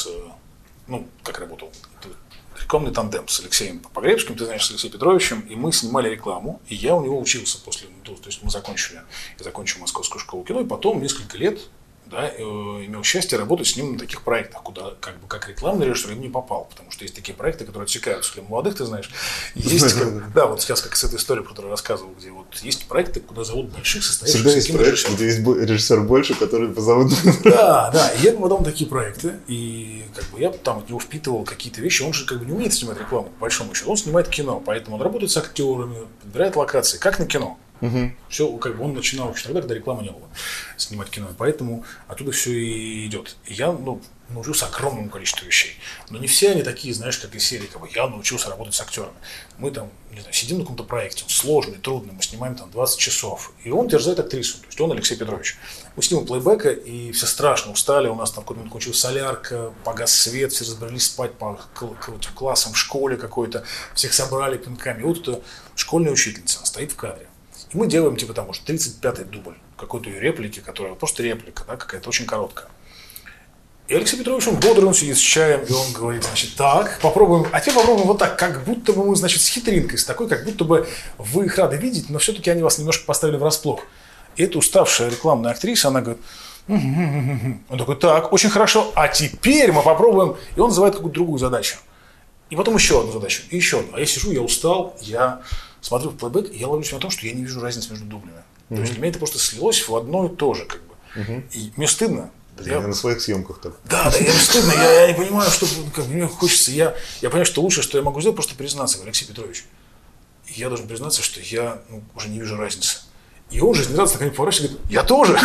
рекламный тандем с Алексеем Погребским, ты знаешь, с Алексеем Петровичем, и мы снимали рекламу, и я у него учился то есть я закончил Московскую школу кино, и потом несколько лет, имел счастье работать с ним на таких проектах, куда как рекламный режиссер я не попал, потому что есть такие проекты, которые отсекаются для молодых, ты знаешь. Есть, вот сейчас как с этой историей, про которую я рассказывал, где вот есть проекты, куда зовут больших состоявшихся режиссеров. Где есть режиссер больше, который позовут. Да, и я потом такие проекты, и я там от него впитывал какие-то вещи, он же не умеет снимать рекламу, по большому счету, он снимает кино, поэтому он работает с актерами, подбирает локации, как на кино. Все, он начинал еще тогда, когда рекламы не было, снимать кино, поэтому оттуда все и идет. И я научился огромному количеству вещей, но не все они такие, знаешь, как из серии, я научился работать с актерами. Мы сидим на каком-то проекте, он сложный, трудный, мы снимаем 20 часов, и он терзает актрису, то есть он Алексей Петрович. Мы снимем плейбека, и все страшно устали, у нас там в какой-то момент кончилась солярка, погас свет, все разбрались спать по классам в школе какой-то, всех собрали пинками. И вот эта школьная учительница, она стоит в кадре. И мы делаем, может, 35-й дубль какой-то ее реплики, которая просто реплика, какая-то очень короткая. И Алексей Петрович, он бодрый, он сидит с чаем, и он говорит, так, попробуем, а теперь попробуем вот так, как будто бы мы, с хитринкой, с такой, как будто бы вы их рады видеть, но все-таки они вас немножко поставили врасплох. И эта уставшая рекламная актриса, она говорит, он такой, так, очень хорошо, а теперь мы попробуем, и он называет какую-то другую задачу. И потом еще одну задачу, и еще одну. А я сижу, я устал, я смотрю в плейбэк, и я ловлю себя на том, что я не вижу разницы между дублями. То есть для меня это просто слилось в одно и то же, И мне стыдно. Я на своих съемках так. Да, мне стыдно, я не понимаю, что мне хочется. Я понимаю, что лучшее, что я могу сделать, просто признаться, Алексей Петрович. И я должен признаться, что я уже не вижу разницы. И он жизнерадостно ко мне поворачивается и говорит, я тоже.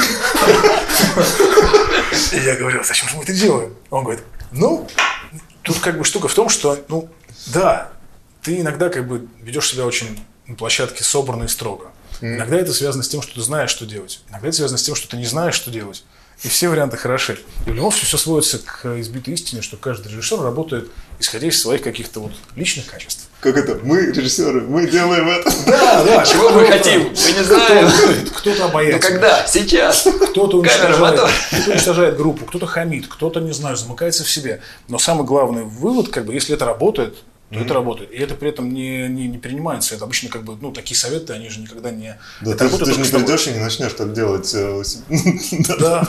И я говорю, зачем же мы это делаем? Он говорит, тут штука в том, что, да, ты иногда ведешь себя очень на площадке собранно и строго. Иногда это связано с тем, что ты знаешь, что делать. Иногда это связано с тем, что ты не знаешь, что делать. И все варианты хороши. И в любом случае все сводится к избитой истине, что каждый режиссер работает, исходя из своих каких-то личных качеств. как это, мы режиссеры, мы делаем это. Да, чего мы хотим, мы не знаем. Кто-то обаяется. Когда? Сейчас. Кто-то Камера, уничтожает группу, кто-то хамит, кто-то, не знаю, замыкается в себе. Но самый главный вывод, как бы, если это работает, то это работает. И это при этом не принимается. Это обычно как бы, ну, такие советы, они же никогда не... Да, ты же не придешь и не начнешь так делать. Да.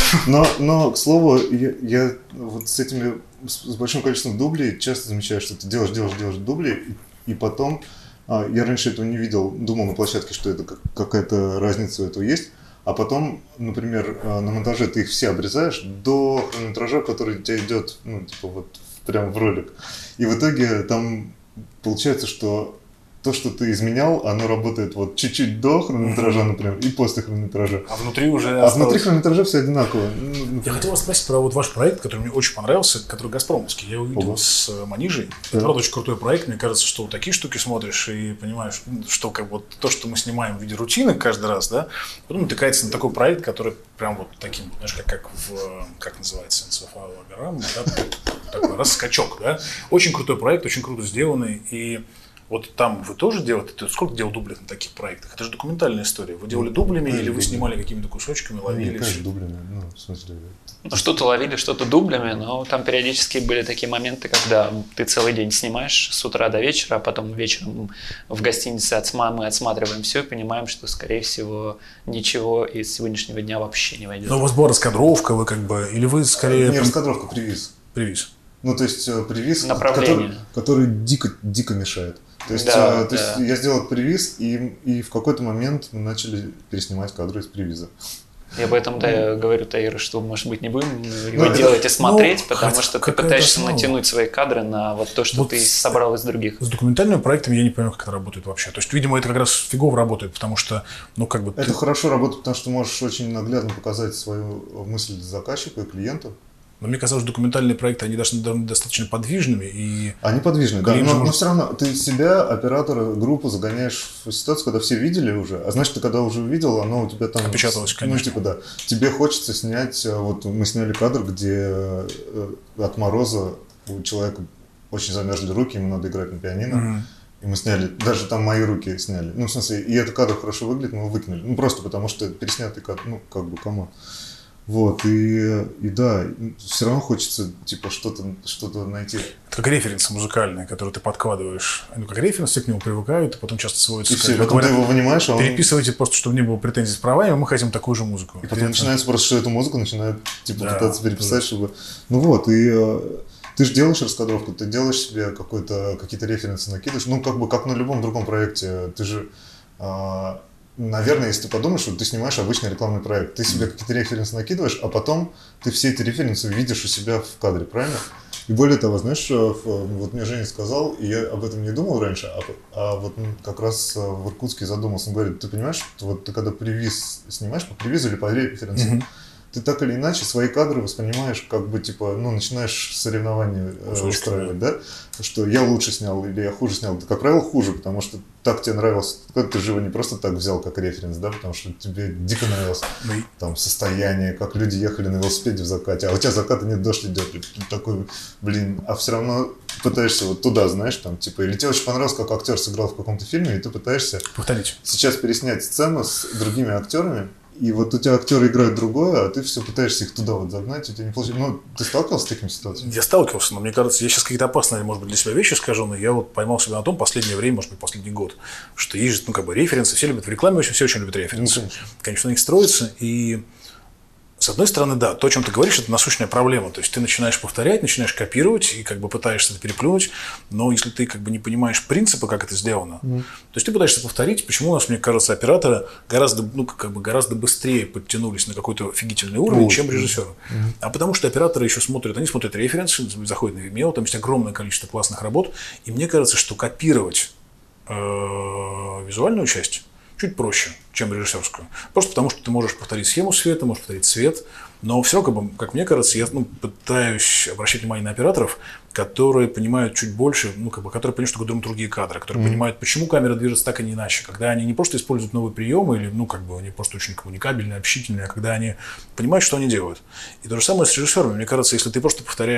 Но, к слову, я вот с этими, с большим количеством дублей часто замечаю, что ты делаешь дубли, и потом, я раньше этого не видел, думал на площадке, что это какая-то разница у этого есть, а потом, например, на монтаже ты их все обрезаешь до хронометража, который у тебя идет, ну, типа вот прям в ролик. И в итоге там получается, что то, что ты изменял, оно работает вот чуть-чуть до хронометража, например, и после хронометража. А внутри уже внутри хронометража все одинаково. Я хотел вас спросить про вот ваш проект, который мне очень понравился, который «Газпромовский». Я его видел с Манижей. Это, правда, очень крутой проект. Мне кажется, что вот такие штуки смотришь и понимаешь, что как бы то, что мы снимаем в виде рутины каждый раз, да, потом натыкается на такой проект, который прям вот таким, знаешь, как называется, энцефалограмма, да, такой раскачок, да. Очень крутой проект, очень круто сделанный. И вот там вы тоже делаете, сколько делал дублей на таких проектах? Это же документальная история. Вы делали дублями или вы снимали какими-то кусочками, ловили? Нет, конечно, дублями, ну, в смысле... Ну, что-то ловили, что-то дублями, но там периодически были такие моменты, когда ты целый день снимаешь с утра до вечера, а потом вечером в гостинице мы отсматриваем все и понимаем, что, скорее всего, ничего из сегодняшнего дня вообще не войдет. Но у вас была раскадровка, вы как бы, или вы скорее... Не раскадровка, привиз. Привиз. Ну, то есть привиз, который дико мешает. То есть, да. Я сделал привиз, и в какой-то момент мы начали переснимать кадры из привиза. Я поэтому говорю Таиру, что, может быть, не будем его делать и смотреть, потому что ты пытаешься натянуть свои кадры на вот то, что вот ты собрал из других. С документальными проектами я не понимаю, как это работает вообще. То есть, видимо, это как раз фигово работает, потому что, ну, как бы... Это хорошо работает, потому что можешь очень наглядно показать свою мысль заказчику и клиенту. Но мне казалось, что документальные проекты, они должны быть достаточно подвижными. И они подвижны, да, но все равно ты себя, оператора, группу загоняешь в ситуацию, когда все видели уже, а значит, ты когда уже увидел, оно у тебя там... Опечаталось, конечно. Ну, типа, да. Тебе хочется снять, вот мы сняли кадр, где от мороза у человека очень замерзли руки, ему надо играть на пианино. И мы сняли, даже там мои руки сняли. Ну, в смысле, и этот кадр хорошо выглядит, мы его выкинули. Ну, просто потому что переснятый кадр, ну, как бы, кому. Вот, и да, все равно хочется, типа, что-то найти. Это как референсы музыкальные, которые ты подкладываешь. Ну, как референс, все к нему привыкают, и потом часто сводятся. И все, потом ты его вынимаешь, а он... Переписывайте просто, чтобы не было претензий с правами, мы хотим такую же музыку. И потом начинается просто, что эту музыку начинают, типа, пытаться переписать, чтобы... Ну вот, и... Ты же делаешь раскадровку, ты делаешь себе какие-то референсы накидываешь, ну, как бы, как на любом другом проекте. Ты же... Наверное, если ты подумаешь, что ты снимаешь обычный рекламный проект, ты себе какие-то референсы накидываешь, а потом ты все эти референсы видишь у себя в кадре, правильно? И более того, знаешь, вот мне Женя сказал, и я об этом не думал раньше, а вот как раз в Иркутске задумался, он говорит, ты понимаешь, вот ты когда привиз снимаешь, по привизу или по референсу, ты так или иначе свои кадры воспринимаешь, как бы, типа, ну, начинаешь соревнования устраивать, да? Что я лучше снял или я хуже снял. Ты, как правило, хуже, потому что так тебе нравилось. Ты же его не просто так взял как референс, да? Потому что тебе дико нравилось там состояние, как люди ехали на велосипеде в закате, а у тебя заката нет, дождь идет. И ты такой, блин, а все равно пытаешься вот туда, знаешь, там, типа, или тебе очень понравилось, как актер сыграл в каком-то фильме, и ты пытаешься повторить. Сейчас переснять сцену с другими актерами. И вот у тебя актеры играют другое, а ты все пытаешься их туда вот загнать, у тебя не получается. Ну, ты сталкивался с такими ситуациями? Я сталкивался, но мне кажется, я сейчас какие-то опасные, может быть, для себя вещи скажу, но я вот поймал себя на том последнее время, может быть, последний год, что есть, ну, как бы референсы, все любят в рекламе, все очень любят референсы. Ну, конечно, на них строится, и с одной стороны, да, то, о чем ты говоришь, это насущная проблема. То есть ты начинаешь повторять, начинаешь копировать и как бы пытаешься это переплюнуть, но если ты как бы не понимаешь принципа, как это сделано, то есть ты пытаешься повторить, почему у нас, мне кажется, операторы гораздо, ну, как бы гораздо быстрее подтянулись на какой-то офигительный уровень, чем режиссеры. А потому что операторы еще смотрят, они смотрят референсы, заходят на Vimeo, там есть огромное количество классных работ, и мне кажется, что копировать визуальную часть чуть проще, чем режиссерскую. Просто потому, что ты можешь повторить схему света, можешь повторить цвет, но все равно, как мне кажется, я пытаюсь обращать внимание на операторов, которые понимают чуть больше, ну, как бы, которые понимают, что такое другие кадры, которые понимают, почему камера движется так, а не иначе, когда они не просто используют новые приемы, или, ну, как бы, они просто очень коммуникабельные, общительные, а когда они понимают, что они делают. И то же самое с режиссерами. Мне кажется, если ты просто повторяешь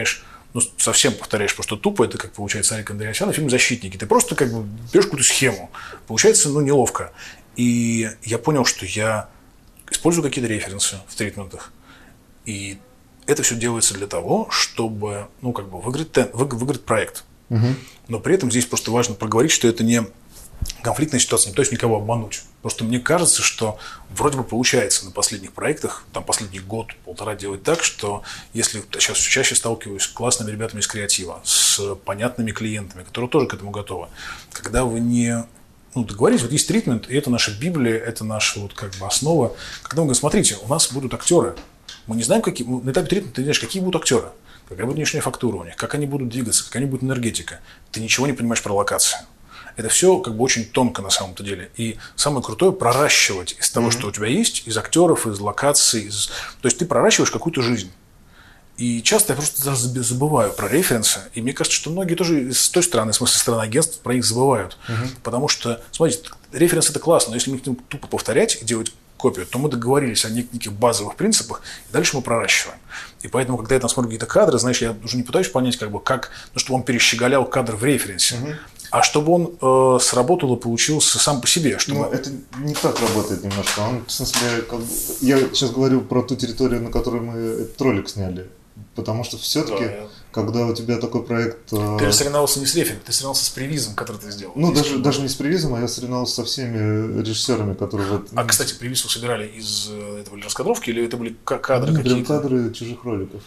ну, совсем повторяешь просто тупо, это как получается Арик Андреасян, фильм «Защитники». Ты просто как бы берешь какую-то схему. Получается, ну, неловко. И я понял, что я использую какие-то референсы в тритментах. И это все делается для того, чтобы, ну, как бы выиграть проект. Но при этом здесь просто важно проговорить, что это не конфликтная ситуация, не пытаюсь никого обмануть. Просто мне кажется, что вроде бы получается на последних проектах, там последний год-полтора делать так, что если сейчас все чаще сталкиваюсь с классными ребятами из креатива, с понятными клиентами, которые тоже к этому готовы, когда вы не договорились, вот есть тритмент, и это наша Библия, это наша вот как бы основа. Когда мы говорим, смотрите, у нас будут актеры, мы не знаем, какие, на этапе тритмента ты не знаешь, какие будут актеры, какая будет внешняя фактура у них, как они будут двигаться, какая будет энергетика. Ты ничего не понимаешь про локации. Это все как бы очень тонко на самом-то деле. И самое крутое – проращивать из того, что у тебя есть, из актеров, из локаций. То есть ты проращиваешь какую-то жизнь. И часто я просто даже забываю про референсы. И мне кажется, что многие тоже с той стороны, в смысле, со стороны агентств, про них забывают. Потому что, смотрите, референсы – это классно, но если мы хотим тупо повторять и делать копию, то мы договорились о неких базовых принципах, и дальше мы проращиваем. И поэтому, когда я там смотрю какие-то кадры, знаешь, я уже не пытаюсь понять, как, ну, чтобы он перещеголял кадр в референсе. А чтобы он сработал и получился сам по себе. Чтобы... Ну, это не так работает немножко. Он, в смысле, как бы, я сейчас говорю про ту территорию, на которой мы этот ролик сняли. Потому что все-таки, когда у тебя такой проект... Ты соревновался не с рефером, ты соревновался с привизом, который ты сделал. Ну, даже не с привизом, а я соревновался со всеми режиссерами, которые... Вот... А, кстати, привиз вы собирали из этого раскадровки, или это были кадры какие-то? Прям кадры чужих роликов.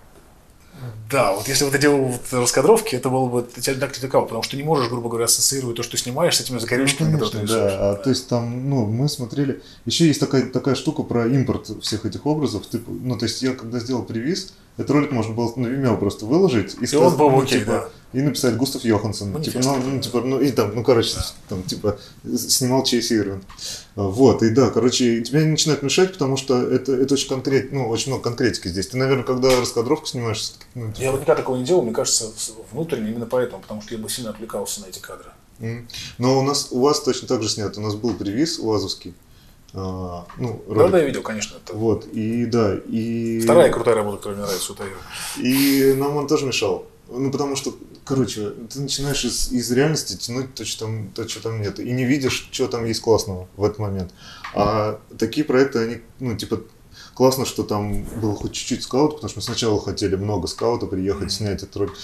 Да, вот если бы ты делал раскадровки, это было бы тебя так критиковал, потому что ты не можешь, грубо говоря, ассоциировать то, что снимаешь, с этими закорючками, которые ты рисуешь. Да, то есть там, ну, мы смотрели... Еще есть такая штука про импорт всех этих образов. Ну, то есть я, когда сделал привиз, этот ролик можно было на Vimeo просто выложить и сказать, он был окей, типа, да. И написать Густав Йоханссон, и там, короче, там, типа, снимал Чейз Ирвин. Вот, и да, короче, тебя не начинает мешать, потому что это очень конкретно, ну, очень много конкретики здесь. Ты, наверное, когда раскадровку снимаешь... Ну, типа... Я вот никогда такого не делал, мне кажется, внутренне именно поэтому, потому что я бы сильно отвлекался на эти кадры. Но у вас точно так же снят, у нас был привиз УАЗовский. Да, я видел, конечно. Это... Вот, и да, и... Вторая крутая работа, которая мне нравится у Таира. И нам он тоже мешал. Ну, потому что, короче, ты начинаешь из реальности тянуть то, что там нет. И не видишь, что там есть классного в этот момент. А такие проекты, они, ну, типа, классно, что там было хоть чуть-чуть скаута, потому что мы сначала хотели много скаута приехать, снять этот ролик.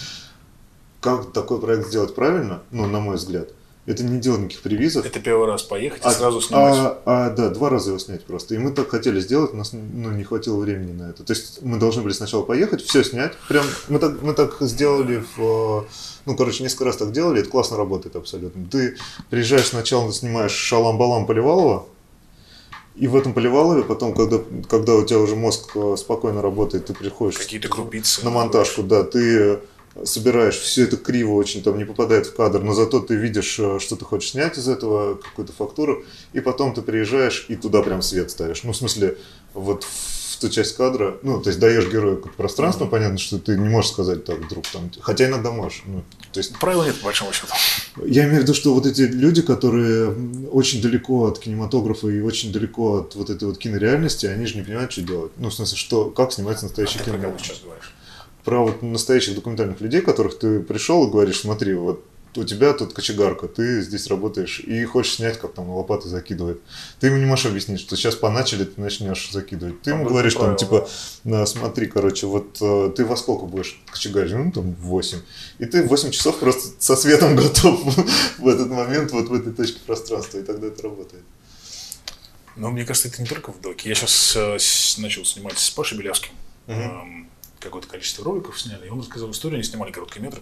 Как такой проект сделать правильно, ну, на мой взгляд, это не делать никаких привизов. Это первый раз поехать и сразу снимать. Да, 2 раза его снять просто. И мы так хотели сделать, у нас не хватило времени на это. То есть мы должны были сначала поехать, все снять. Прям мы так сделали несколько раз так делали, это классно работает абсолютно. Ты приезжаешь сначала, снимаешь Шалам-Балам Поливалова, и в этом Поливалове потом, когда у тебя уже мозг спокойно работает, ты приходишь какие-то крупицы на монтажку, да, ты собираешь, все это криво очень, там не попадает в кадр, но зато ты видишь, что ты хочешь снять из этого, какую-то фактуру, и потом ты приезжаешь и туда прям свет ставишь. Ну, в смысле, вот в ту часть кадра, ну, то есть даешь герою пространство, понятно, что ты не можешь сказать так вдруг там, хотя иногда можешь. Ну, то есть... Правила нет, по большому счету. Я имею в виду, что вот эти люди, которые очень далеко от кинематографа и очень далеко от вот этой вот кинореальности, они же не понимают, что делать. Ну, в смысле, как снимается настоящий кино. Про кого сейчас говоришь? Про вот настоящих документальных людей, которых ты пришел и говоришь, смотри, вот у тебя тут кочегарка, ты здесь работаешь и хочешь снять, как там лопаты закидывает. Ты ему не можешь объяснить, что сейчас поначали ты начнешь закидывать. Ты ему говоришь, там, типа, смотри, короче, вот ты во сколько будешь кочегарить? Ну, там, в 8. И ты в 8 часов просто со светом готов в этот момент, вот в этой точке пространства, и тогда это работает. Ну, мне кажется, это не только в доке. Я сейчас начал снимать с Пашей Белявским. Какое-то количество роликов сняли, и он рассказал историю, они снимали короткий метр,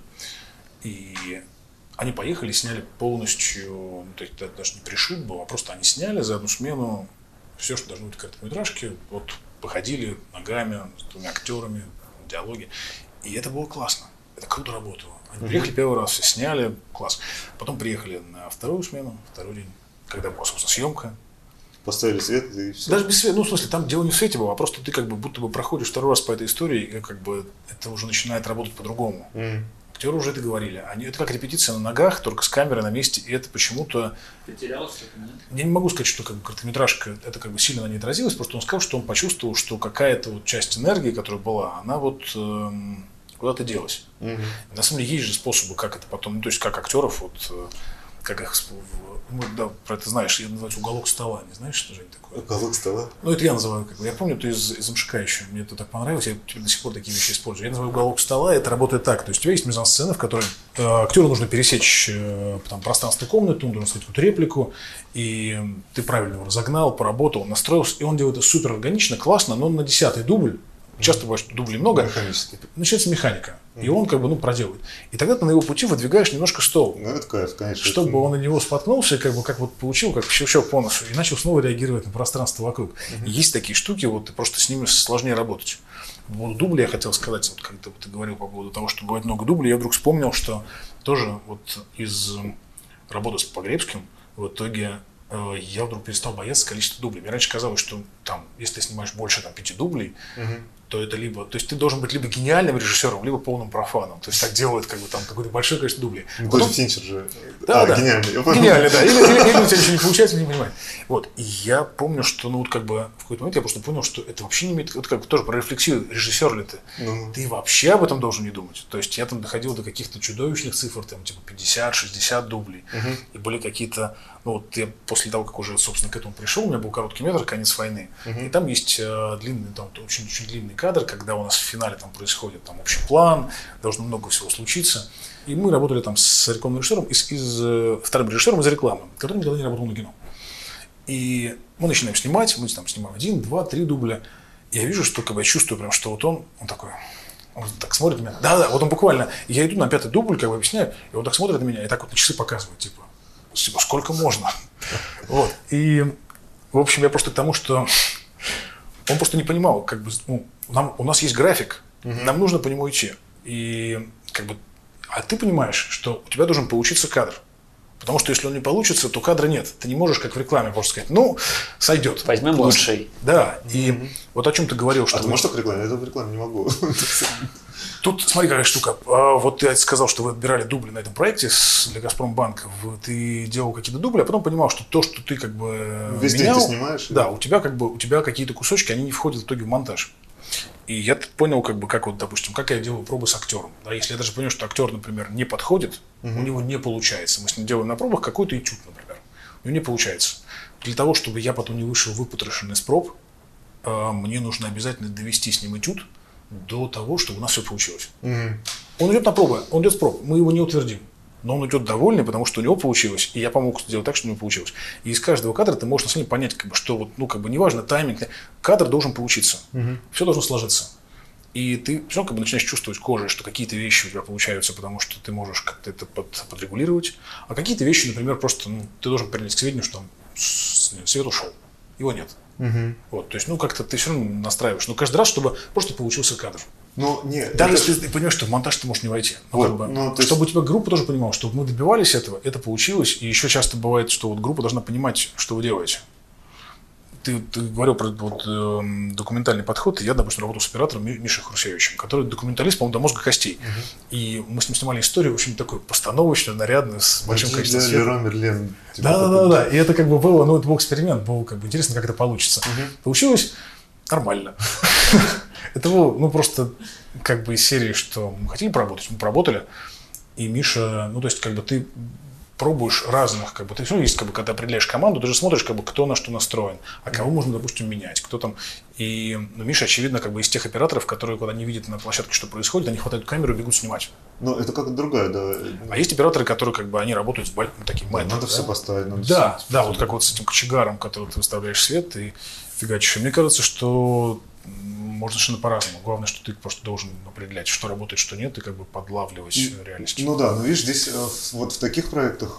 и они поехали, сняли полностью, ну, то есть даже не пришут был, а просто они сняли за одну смену все, что должно быть в короткометражке, вот походили ногами, с 2 актерами, диалоги, и это было классно, это круто работало. Они приехали первый раз, все сняли, класс. Потом приехали на вторую смену, второй день, когда была, собственно, съемка. Поставили свет и все. Даже без света, ну, в смысле, там дело не в свете было, а просто ты как бы будто бы проходишь второй раз по этой истории, и как бы это уже начинает работать по-другому. Актеры уже это говорили. Это как репетиция на ногах, только с камерой на месте, и это почему-то... Ты терялся? Я не могу сказать, что как бы короткометражка, это как бы сильно на ней отразилось, просто он сказал, что он почувствовал, что какая-то вот часть энергии, которая была, она вот куда-то делась. На самом деле есть же способы, как это потом, ну, то есть как актеров, вот, как их, ну, да, про это знаешь, я называю уголок стола, не знаешь, что же это такое? Уголок стола? Ну, это я называю, как бы, я помню, ты из МШК еще, мне это так понравилось, я до сих пор такие вещи использую. Я называю уголок стола, это работает так, то есть у тебя есть мизансцена, в которой актеру нужно пересечь там, пространство комнаты, он должен сказать какую-то реплику, и ты правильно его разогнал, поработал, настроился, и он делает это супер органично, классно, но на 10-й дубль, часто бывает, что дублей много, начинается механика. И он как бы, ну, проделывает. И тогда ты на его пути выдвигаешь немножко стол. Ну, это кайф, конечно. Чтобы он на него споткнулся, и как бы как вот получил, как щелчок по носу, и начал снова реагировать на пространство вокруг. И есть такие штуки, вот просто с ними сложнее работать. По поводу дубля я хотел сказать, вот, когда ты говорил по поводу того, что бывает много дублей, я вдруг вспомнил, что тоже вот из работы с Погребским в итоге я вдруг перестал бояться количества дублей. Мне раньше казалось, что там, если ты снимаешь больше там, 5 дублей, то это либо, то есть ты должен быть либо гениальным режиссером, либо полным профаном. То есть так делают как бы там какое-то большое количество дублей. Потом Финчер же. Да, да. Гениальный. Гениальный, да. Или у тебя еще не получается, не понимаю. Вот. И я помню, что ну вот как бы в какой-то момент я просто понял, что это вообще не имеет, вот как бы тоже про рефлексию, режиссер ли ты. Ты вообще об этом должен не думать. То есть я там доходил до каких-то чудовищных цифр, там типа 50-60 дублей. И были какие-то, ну вот я после того, как уже, собственно, к этому пришел, у меня был короткий метр «Конец войны». И там есть длинный, там очень длинный кадр, когда у нас в финале там происходит там общий план, должно много всего случиться. И мы работали там с рекламным режиссером, вторым режиссером из рекламы, который никогда не работал на кино. И мы начинаем снимать, мы там снимаем 1, 2, 3 дубля. И я вижу, что как бы я чувствую прям, что вот он такой, он так смотрит на меня. Да, вот он буквально, я иду на 5-й дубль, как бы объясняю, и он так смотрит на меня, и так вот на часы показывает, типа сколько можно. Вот. И, в общем, я просто к тому, что он просто не понимал, как бы, ну, у нас есть график, нам нужно по нему идти. И как бы, а ты понимаешь, что у тебя должен получиться кадр. Потому что если он не получится, то кадра нет. Ты не можешь, как в рекламе, просто сказать, ну, сойдет. Возьмем лучший. Да, и вот о чем ты говорил. Что ты можешь так в рекламе? Я в рекламе не могу. Тут, смотри, какая штука. Вот ты сказал, что вы отбирали дубли на этом проекте для Газпромбанка. Ты делал какие-то дубли, а потом понимал, что то, что ты как бы везде менял, ты снимаешь. Да, у тебя какие-то кусочки, они не входят в итоге в монтаж. И я понял, как вот, допустим, как я делаю пробы с актером. Да, если я даже понимаю, что актер, например, не подходит, у него не получается. Мы с ним делаем на пробах какой-то этюд, например. У него не получается. Для того, чтобы я потом не вышел выпотрошенный из проб, мне нужно обязательно довести с ним этюд до того, чтобы у нас все получилось. Он идет на пробы, он идет с проб, мы его не утвердим. Но он идет довольный, потому что у него получилось, и я помог сделать так, что у него получилось. И из каждого кадра ты можешь на самом деле понять, как бы, что вот, ну, как бы, неважно, тайминг, кадр должен получиться, все должно сложиться. И ты все равно как бы начинаешь чувствовать кожей, что какие-то вещи у тебя получаются, потому что ты можешь как-то это подрегулировать, а какие-то вещи, например, просто ты должен принять к сведению, что там свет ушел, его нет. Вот, то есть, ну, как-то ты все равно настраиваешь. Но каждый раз, чтобы просто получился кадр. Ну, нет. Даже если ты понимаешь, что в монтаж ты можешь не войти. Вот, как бы, есть... Чтобы у тебя группа тоже понимала, что мы добивались этого, это получилось. И еще часто бывает, что вот группа должна понимать, что вы делаете. Ты говорил про вот, документальный подход. Я, допустим, работал с оператором Мишей Хрусевичем, который документалист, по-моему, до мозга костей. И мы с ним снимали историю, в общем, такую постановочную, нарядную, с большим количеством света. Да. И это как бы было, ну, это был эксперимент, было как бы интересно, как это получится. Получилось нормально. Это было, ну, просто как бы из серии, что мы хотели поработать, мы поработали, и Миша, ну, то есть, как бы ты пробуешь разных, как бы, ты все равно есть, как бы, когда определяешь команду, ты же смотришь, как бы, кто на что настроен, а кого можно, допустим, менять, кто там, и, ну, Миша, очевидно, как бы, из тех операторов, которые, когда не видят на площадке, что происходит, они хватают камеру и бегут снимать. Ну, это как другая, да. А есть операторы, которые, как бы, они работают с таким мэтром. Надо все поставить, надо да, все. Да, вот как вот с этим кочегаром, который ты выставляешь свет и фигачишь. И мне кажется, что можно совершенно по-разному. Главное, что ты просто должен определять, что работает, что нет, и как бы подлавливать реальность. Ну да, но видишь, здесь вот в таких проектах,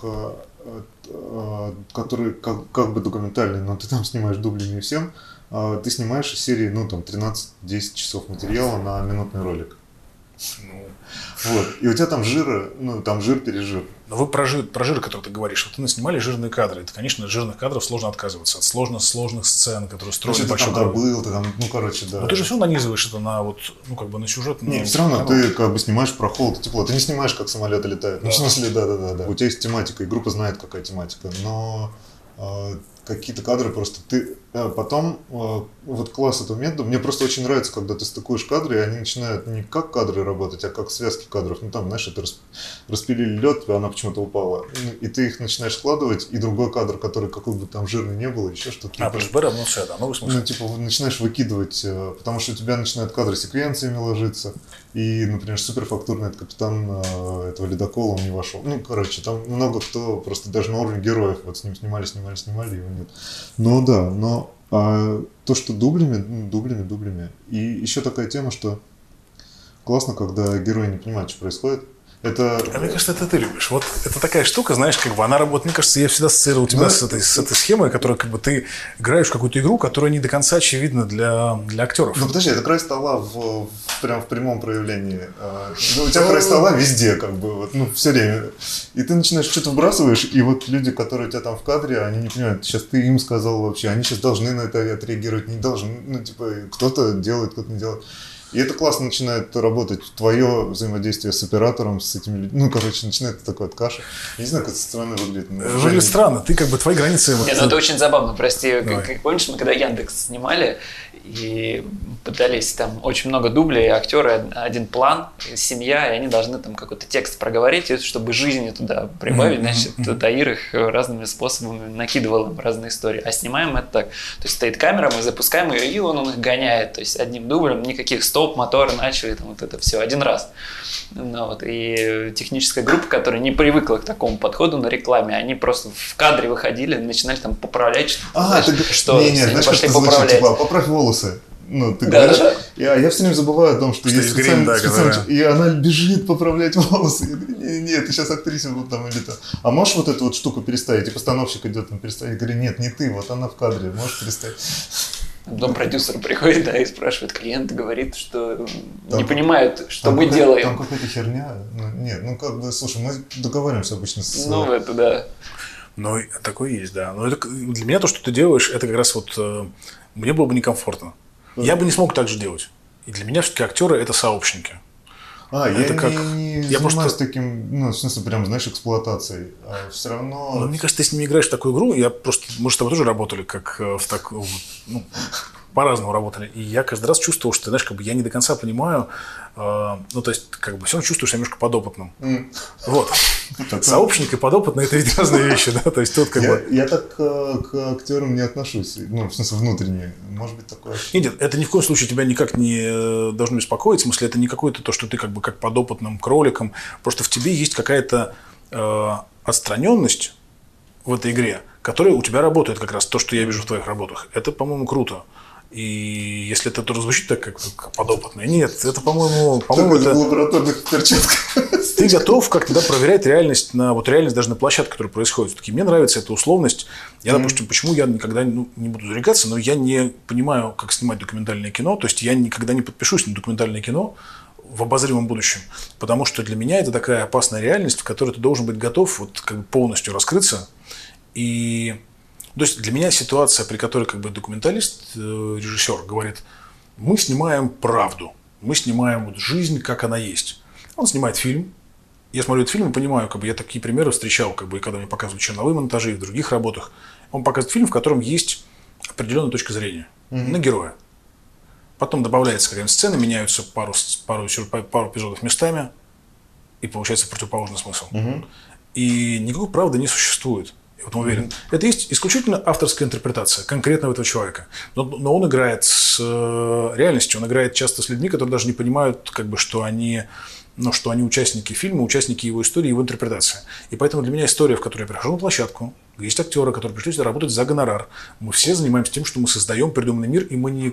которые как бы документальные, но ты там снимаешь дублями и всем, ты снимаешь из серии, ну там 13-10 часов материала на минутный ролик. Ну, вот. И у тебя там жира, ну там жир-пережир. Но вы про жир, который ты говоришь, вот вы снимали жирные кадры. Это, конечно, от жирных кадров сложно отказываться, от сложных сцен, которые строят большой был, ты там, ну короче, да. Но ты же все нанизываешь это на вот, ну как бы на сюжет. Нет, все равно ты как бы снимаешь про холод, тепло. Ты не снимаешь, как самолеты летают. Да. Ну, в смысле, да. У тебя есть тематика, и группа знает, какая тематика, но какие-то кадры просто ты потом вот класс этого метода. Мне просто очень нравится, когда ты стыкуешь кадры, и они начинают не как кадры работать, а как связки кадров. Ну там, знаешь, это распилили лед, она почему-то упала. И ты их начинаешь складывать, и другой кадр, который какой бы там жирный не был, еще что-то. Плюс B равно C, да, новый смысл. Ну, типа, начинаешь выкидывать, потому что у тебя начинают кадры секвенциями ложиться. И, например, суперфактурный этот капитан этого ледокола, он не вошел. Ну, короче, там много кто просто даже на уровне героев вот с ним снимали, его нет. Ну да, но то, что дублями. И еще такая тема, что классно, когда герои не понимают, что происходит. Мне кажется, это ты любишь. Вот это такая штука, знаешь, как бы она работает. Мне кажется, я всегда ассоциировал тебя с этой схемой, которая как бы ты играешь в какую-то игру, которая не до конца очевидна для актеров. Ну подожди, это край стола прям в прямом проявлении. У тебя край стола везде, как бы, вот, ну, все время. И ты начинаешь что-то вбрасываешь, и вот люди, которые у тебя там в кадре, они не понимают, сейчас ты им сказал вообще, они сейчас должны на это отреагировать, не должны. Ну, типа, кто-то делает, кто-то не делает. И это классно начинает работать, твое взаимодействие с оператором, с этими людьми. Ну, короче, начинает такой вот каша. Я не знаю, как это со стороны выглядит. Выглядит странно, ты как бы твои границы... Нет, ну это очень забавно, прости. Как помнишь, мы когда Яндекс снимали, и пытались там очень много дублей, актеры один план, семья, и они должны там какой-то текст проговорить, и чтобы жизни туда прибавить, значит, Таир их разными способами накидывал им разные истории. А снимаем это так. То есть стоит камера, мы запускаем ее, и он их гоняет. То есть одним дублем, никаких стоп, моторы начали, там вот это все один раз. Ну, вот. И техническая группа, которая не привыкла к такому подходу на рекламе, они просто в кадре выходили, начинали там поправлять, что знаешь, пошли как поправлять. Типа, поправь волосы. Ну, ты говоришь, я все время забываю о том, что есть специально, и она бежит поправлять волосы. Я говорю, нет, ты сейчас актрисе вот там или там. А можешь вот эту вот штуку переставить? И постановщик идет там переставить. Я говорю, нет, не ты, вот она в кадре, можешь переставить. Потом продюсер приходит, да, и спрашивает, клиент говорит, что там, не понимает, что мы делаем. Там какая-то херня. Нет, ну как бы, слушай, мы договариваемся обычно с... Ну, это да. Ну, такое есть, да. Но это, для меня то, что ты делаешь, это как раз вот... Мне было бы некомфортно. Я бы не смог так же делать. И для меня все-таки актеры – это сообщники. Я не занимаюсь таким, ну, в смысле, прям, знаешь, эксплуатацией. А все равно... Ну, мне кажется, ты с ними играешь в такую игру, мы с тобой тоже работали, как в такую, ну, по-разному работали. И я каждый раз чувствовал, что, знаешь, как бы я не до конца понимаю, ну, то есть, как бы все равно чувствуешь себя немножко подопытным. Вот. Сообщник и подопытный – это ведь разные вещи, да? То есть, тут как бы... Я так к актерам не отношусь, ну, в смысле, внутренне. Может быть, такое... Нет, это ни в коем случае тебя никак не должно беспокоить. В смысле, это не какое-то то, что ты как бы как подопытным кроликом. Просто в тебе есть какая-то отстраненность в этой игре, которая у тебя работает как раз то, что я вижу в твоих работах. Это, по-моему, круто. И если это тоже звучит так, как подопытное, нет, это, по-моему, это... в лабораторных перчатках. Ты готов как-то проверять реальность даже на площадке, которая происходит. Все-таки мне нравится эта условность. Я, допустим, почему я никогда не буду зарекаться, но я не понимаю, как снимать документальное кино. То есть я никогда не подпишусь на документальное кино в обозримом будущем. Потому что для меня это такая опасная реальность, в которой ты должен быть готов вот, как бы полностью раскрыться. И... То есть для меня ситуация, при которой как бы документалист, режиссер говорит, мы снимаем правду, мы снимаем вот жизнь, как она есть. Он снимает фильм. Я смотрю этот фильм и понимаю, как бы я такие примеры встречал, как бы, когда мне показывают черновые монтажи и в других работах. Он показывает фильм, в котором есть определенная точка зрения на героя. Потом добавляется какая-нибудь сцена, меняются пару эпизодов местами, и получается противоположный смысл. И никакой правды не существует. Я в этом уверен. Это есть исключительно авторская интерпретация конкретного этого человека. Но он играет с реальностью, он играет часто с людьми, которые даже не понимают, как бы, что они участники фильма, участники его истории, его интерпретации. И поэтому для меня история, в которой я прихожу на площадку, есть актеры, которые пришли сюда работать за гонорар. Мы все занимаемся тем, что мы создаем придуманный мир, и мы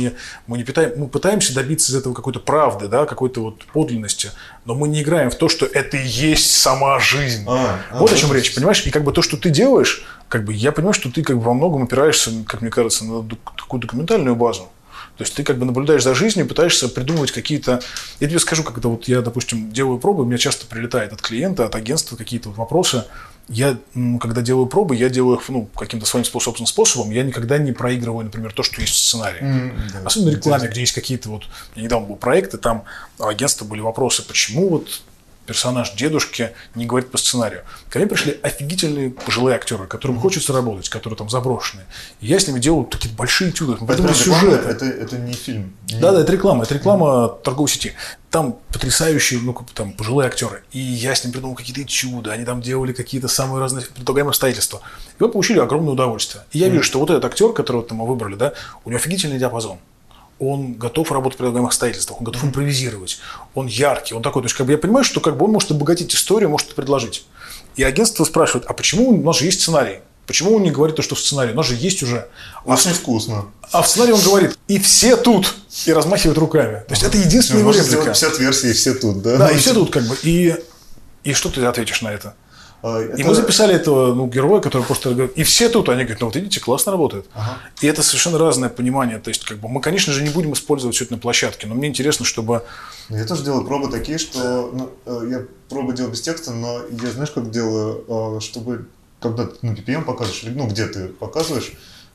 пытаемся добиться из этого какой-то правды, да, какой-то вот подлинности, но мы не играем в то, что это и есть сама жизнь. Вот о чем речь, понимаешь? И как бы то, что ты делаешь, как бы я понимаю, что ты как бы во многом опираешься, как мне кажется, на такую документальную базу. То есть ты как бы наблюдаешь за жизнью, пытаешься придумывать какие-то... Я тебе скажу, как это вот я, допустим, делаю пробы, у меня часто прилетает от клиента, от агентства какие-то вот вопросы. Я, когда делаю пробы, я делаю их каким-то своим собственным способом. Я никогда не проигрываю, например, то, что есть в сценарии. Особенно в рекламе, где есть какие-то вот... У меня недавно был проект, и там у агентства были вопросы, почему вот персонаж дедушки не говорит по сценарию. Ко мне пришли офигительные пожилые актеры, которым хочется работать, которые там заброшенные. И я с ними делал такие большие этюды. Это сюжет. Это не фильм. Да, это реклама. Это реклама торговой сети. Там потрясающие, там пожилые актеры. И я с ними придумал какие-то этюды. Они там делали какие-то самые разные предполагаемые обстоятельства. И мы получили огромное удовольствие. И я вижу, что вот этот актер, которого там мы выбрали, да, у него офигительный диапазон. Он готов работать в предполагаемых обстоятельствах, он готов импровизировать, он яркий, он такой. То есть, я понимаю, что он может обогатить историю, может это предложить. И агентство спрашивает, а почему у нас же есть сценарий? Почему он не говорит то, что в сценарии? У нас же есть уже. Очень вкусно. А в сценарии он говорит, и все тут, и размахивает руками. То есть, это единственная его реплика. 50 версий, и все тут, да? Да, и все тут И что ты ответишь на это? И мы записали этого героя, который просто говорит, и все тут, они говорят, вот видите, классно работает. И это совершенно разное понимание. То есть, мы, конечно же, не будем использовать все это на площадке, но мне интересно, чтобы... Я тоже делаю пробы такие, что я пробы делаю без текста, но я, знаешь, как делаю, чтобы, когда ты на PPM показываешь, или где ты показываешь,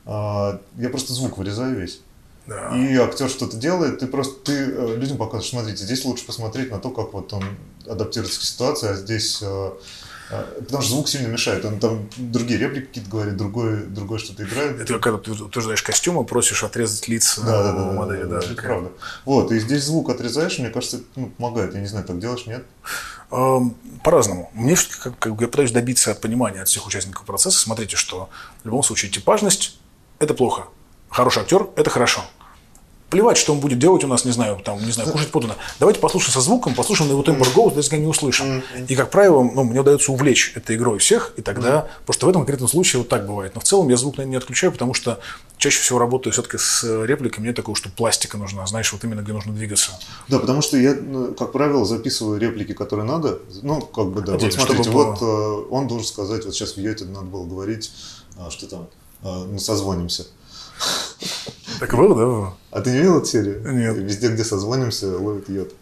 я просто звук вырезаю весь. Да. И актер что-то делает, ты людям показываешь, смотрите, здесь лучше посмотреть на то, как вот он адаптируется к ситуации, а здесь... Потому что звук сильно мешает. Он там другие реплики какие-то говорит, другое что-то играет. Это когда ты утверждаешь костюмы, просишь отрезать лица модели. Да, это правда. Вот, и здесь звук отрезаешь, мне кажется, это помогает. Я не знаю, так делаешь, нет? По-разному. Мне я пытаюсь добиться понимания от всех участников процесса. Смотрите, что в любом случае типажность – это плохо. Хороший актер – это хорошо. Плевать, что он будет делать у нас, не знаю, кушать подано. Давайте послушаем со звуком, послушаем его тембр голос, если не услышим. И, как правило, мне удается увлечь этой игрой всех, и тогда, просто в этом конкретном случае вот так бывает. Но в целом я звук, наверное, не отключаю, потому что чаще всего работаю все-таки с репликой, мне такого, что пластика нужна, знаешь, вот именно где нужно двигаться. Да, потому что я, как правило, записываю реплики, которые надо. Да. Вот смотрите, он должен сказать, вот сейчас в Йоте надо было говорить, что там, созвонимся. Так было, да? А ты не видел эту серию? Нет. Везде, где созвонимся, ловит йод.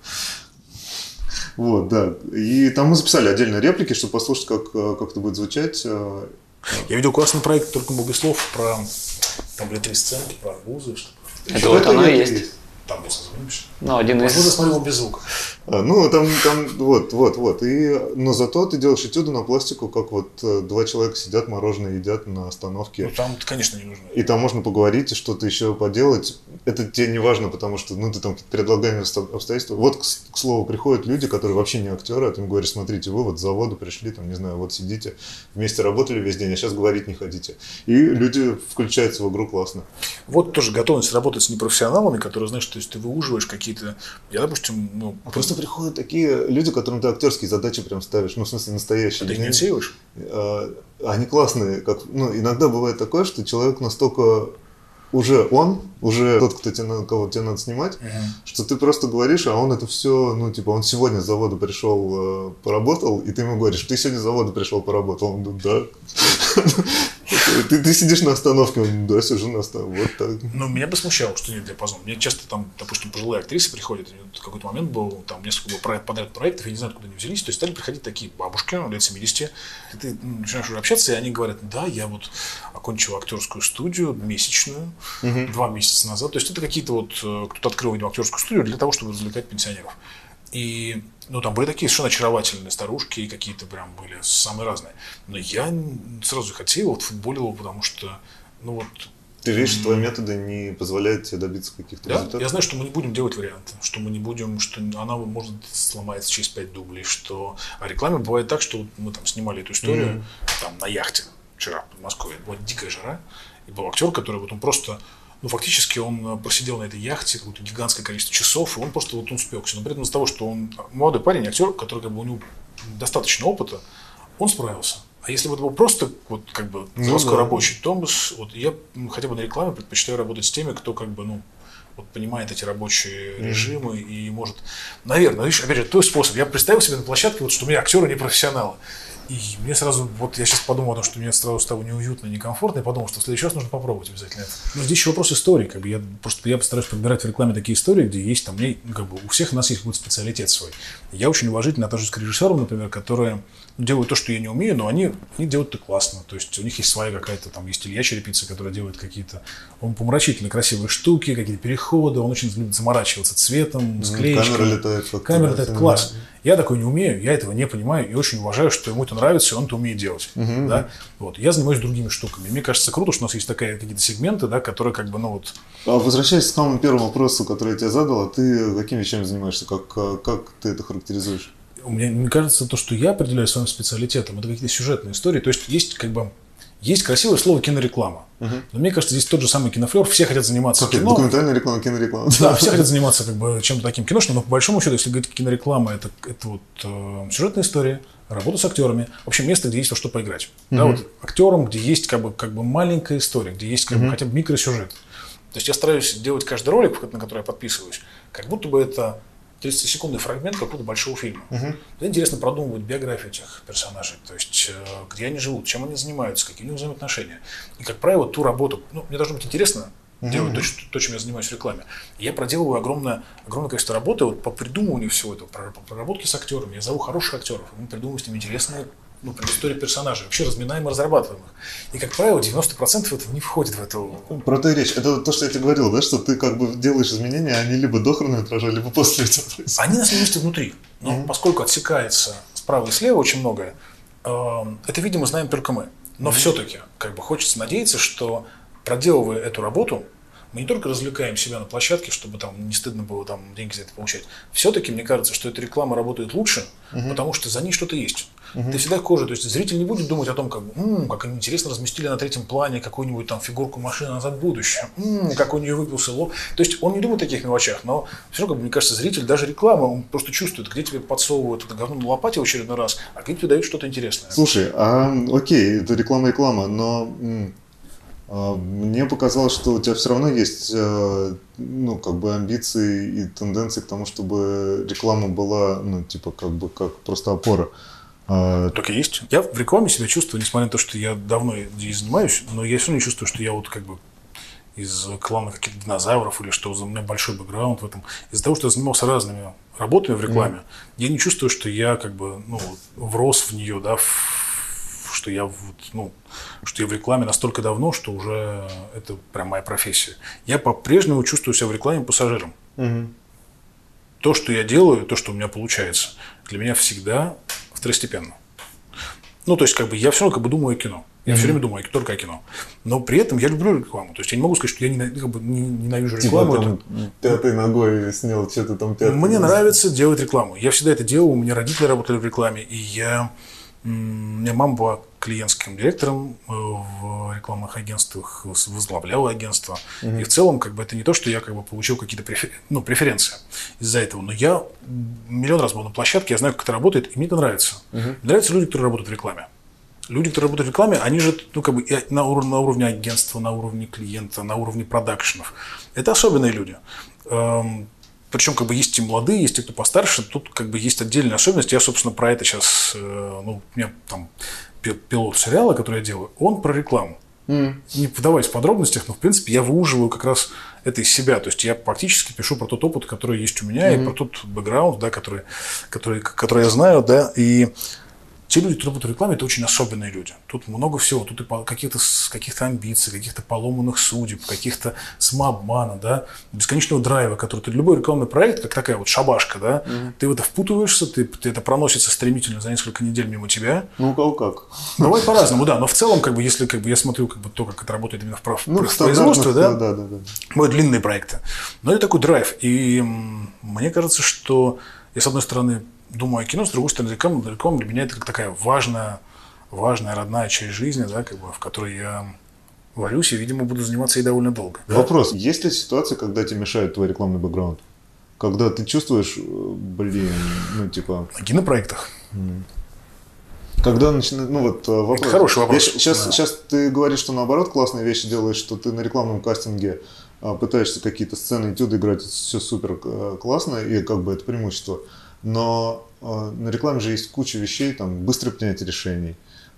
Вот, да. И там мы записали отдельные реплики, чтобы послушать, как это будет звучать. Я видел классный проект, только был без слов, про там были 3 сценки, про арбузы. Это вот оно и есть. Там мы созвонимся. Один из... Арбузы смотрел без звука. Вот. Но зато ты делаешь этюды на пластику, как вот 2 человека сидят, мороженое едят на остановке. Там, конечно, не нужно. И там можно поговорить и что-то еще поделать. Это тебе не важно, потому что ты там какие-то предлагаемые обстоятельства. Вот, к слову, приходят люди, которые вообще не актеры, а ты им говоришь, смотрите, вы вот с завода пришли, там, не знаю, вот сидите, вместе работали весь день, а сейчас говорить не хотите. И люди включаются в игру классно. Вот тоже готовность работать с непрофессионалами, которые, знаешь, то есть ты выуживаешь какие-то... Я, допустим, Просто приходят такие люди, которым ты актерские задачи прям ставишь, в смысле настоящие. Ты их не отсеиваешь? Они классные. Иногда бывает такое, что человек настолько уже тот, кого тебе надо снимать, что ты просто говоришь, а он это все, он сегодня с завода пришел, поработал, и ты ему говоришь, ты сегодня с завода пришел, поработал. Он говорит, да. Ты сидишь на остановке, да, сижу на остановке, вот так. Меня бы смущало, что нет диапазона. Мне часто там, допустим, пожилые актрисы приходят, в какой-то момент был, там несколько было подряд проектов, я не знаю, откуда они взялись, то есть стали приходить такие бабушки, лет 70, и ты начинаешь уже общаться, и они говорят, да, я вот окончил актерскую студию месячную 2 месяца назад, то есть это какие-то кто-то открыл, видимо, актерскую студию для того, чтобы развлекать пенсионеров. И, там были такие совершенно очаровательные старушки, и какие-то прям были самые разные. Но я сразу их отсеивал, футболил, потому что, Ты видишь, что твои методы не позволяют тебе добиться каких-то результатов? Я знаю, что мы не будем делать варианты, что мы не будем, что она может сломается через 5 дублей, что... А рекламе бывает так, что мы там снимали эту историю там на яхте вчера в Москве, была дикая жара, и был актер, который он просто... фактически он просидел на этой яхте какое-то гигантское количество часов, и он просто он спекся. Но при этом из-за того, что он молодой парень, актер, который у него достаточно опыта, он справился. А если бы это был просто заводской рабочий, то я хотя бы на рекламе предпочитаю работать с теми, кто понимает эти рабочие режимы и может... Наверное, видишь, опять же, той способ. Я представил себе на площадке, что у меня актеры не профессионалы. И мне сразу, я сейчас подумал о том, что мне сразу стало неуютно, некомфортно, и подумал, что в следующий раз нужно попробовать обязательно это. Но здесь еще вопрос истории. Я постараюсь подбирать в рекламе такие истории, где есть там, у всех у нас есть какой-то специалитет свой. Я очень уважительно отношусь к режиссерам, например, которые делают то, что я не умею, но они делают это классно. То есть у них есть своя какая-то, там есть Илья Черепица, который делает какие-то помрачительно красивые штуки, какие-то переходы, он очень любит заморачиваться цветом, склеечкой. Камера летает. Камера летает, класс. Я такой не умею, я этого не понимаю и очень уважаю, что ему это нравится, и он это умеет делать. Да? Вот. Я занимаюсь другими штуками. Мне кажется, круто, что у нас есть какие-то сегменты, да, которые как бы, ну вот... Возвращаясь к самому первому вопросу, который я тебе задал, а ты какими вещами занимаешься? Как ты это характеризуешь? Мне кажется, то, что я определяю своим специалитетом, это какие-то сюжетные истории. То есть есть как бы... Есть красивое слово кинореклама. Но мне кажется, здесь тот же самый кинофлер. Все хотят заниматься кино. Документальная реклама, кинореклама. Да, все хотят заниматься как бы чем-то таким киношным, но по большому счету, если говорить кинореклама, это вот сюжетная история, работа с актерами. В общем, место, где есть во что поиграть. Да, вот актерам, где есть как бы маленькая история, где есть как бы хотя бы микросюжет. То есть я стараюсь делать каждый ролик, на который я подписываюсь, как будто бы это 30-секундный фрагмент какого-то большого фильма. Это интересно продумывать биографию этих персонажей, то есть где они живут, чем они занимаются, какие у них взаимоотношения. И, как правило, ту работу, мне должно быть интересно делать то, чем я занимаюсь в рекламе. И я проделываю огромное количество работы вот, по придумыванию всего этого, по проработке с актерами. Я зову хороших актеров, мы придумываем с ними интересные предыстории персонажей, вообще разминаем и разрабатываем их. И, как правило, 90% этого не входит в это. Про то и речь. Это то, что я тебе говорил, да, что ты как бы делаешь изменения, они либо до хронометража, либо после этого происходят. Они на самом деле внутри. Но поскольку отсекается справа и слева очень многое, это, видимо, знаем только мы. Но все-таки как бы хочется надеяться, что, проделывая эту работу, мы не только развлекаем себя на площадке, чтобы там не стыдно было там деньги за это получать. Все-таки мне кажется, что эта реклама работает лучше, потому что за ней что-то есть. Ты всегда кожа, то есть зритель не будет думать о том, как они интересно разместили на третьем плане какую-нибудь там фигурку машины назад в будущее, как у нее выпился лоб. То есть он не думает о таких мелочах, но все равно, мне кажется, зритель даже реклама, он просто чувствует, где тебе подсовывают это говно на лопате в очередной раз, а где тебе дают что-то интересное. Слушай, окей, это реклама, но мне показалось, что у тебя все равно есть как бы амбиции и тенденции к тому, чтобы реклама была, как просто опора. Только есть. Я в рекламе себя чувствую, несмотря на то, что я давно ей занимаюсь, но я все равно не чувствую, что я вот как бы из клана каких-то динозавров или что у меня большой бэкграунд в этом. Из-за того, что я занимался разными работами в рекламе, я не чувствую, что я как бы врос в нее, да, что я в рекламе настолько давно, что уже это прям моя профессия. Я по-прежнему чувствую себя в рекламе пассажиром. То, что я делаю, то, что у меня получается, для меня всегда второстепенно. То есть, как бы я все равно как бы думаю о кино. Я все время думаю только о кино. Но при этом я люблю рекламу. То есть я не могу сказать, что я ненавижу рекламу. Типа пятой ногой снял что-то там пятой. Мне нравится делать рекламу. Я всегда это делал. У меня родители работали в рекламе. И у меня мама была клиентским директором в рекламных агентствах, возглавляла агентство. И в целом, как бы, это не то, что я как бы получил какие-то преференции из-за этого. Но я миллион раз был на площадке, я знаю, как это работает, и мне это нравится. Мне нравятся люди, которые работают в рекламе. Люди, которые работают в рекламе, они же на уровне агентства, на уровне клиента, на уровне продакшенов. Это особенные люди. Причем как бы есть и молодые, есть и кто постарше. Тут как бы есть отдельная особенность. Я, собственно, про это сейчас... у меня там пилот сериала, который я делаю, он про рекламу. Не вдаваясь в подробностях, но, в принципе, я выуживаю как раз это из себя. То есть я практически пишу про тот опыт, который есть у меня, и про тот бэкграунд, да, который я знаю. Да, и те люди, которые работают в рекламе, это очень особенные люди. Тут много всего. Тут и каких-то амбиций, каких-то поломанных судеб, каких-то самообмана, да, бесконечного драйва, который ты... Любой рекламный проект, как такая вот шабашка, да, ты в это впутываешься, это проносится стремительно за несколько недель мимо тебя. У кого как. Бывает по-разному, да. Но в целом, как бы, если как бы, я смотрю как бы, то, как это работает именно в производстве, да, бывают длинные проекты. Но это такой драйв. И мне кажется, что я, с одной стороны, думаю о кино, с другой стороны, реклама для меня это как такая важная, родная часть жизни, да, как бы, в которой я варюсь и, видимо, буду заниматься ей довольно долго. Вопрос. Есть ли ситуация, когда тебе мешает твой рекламный бэкграунд? Когда ты чувствуешь, На кинопроектах. Когда начинает, вопрос. Это хороший вопрос. Сейчас ты говоришь, что наоборот классные вещи делаешь, что ты на рекламном кастинге пытаешься какие-то сцены, этюды играть, все супер классно, и как бы это преимущество. Но на рекламе же есть куча вещей, там, быстрое принятие решений,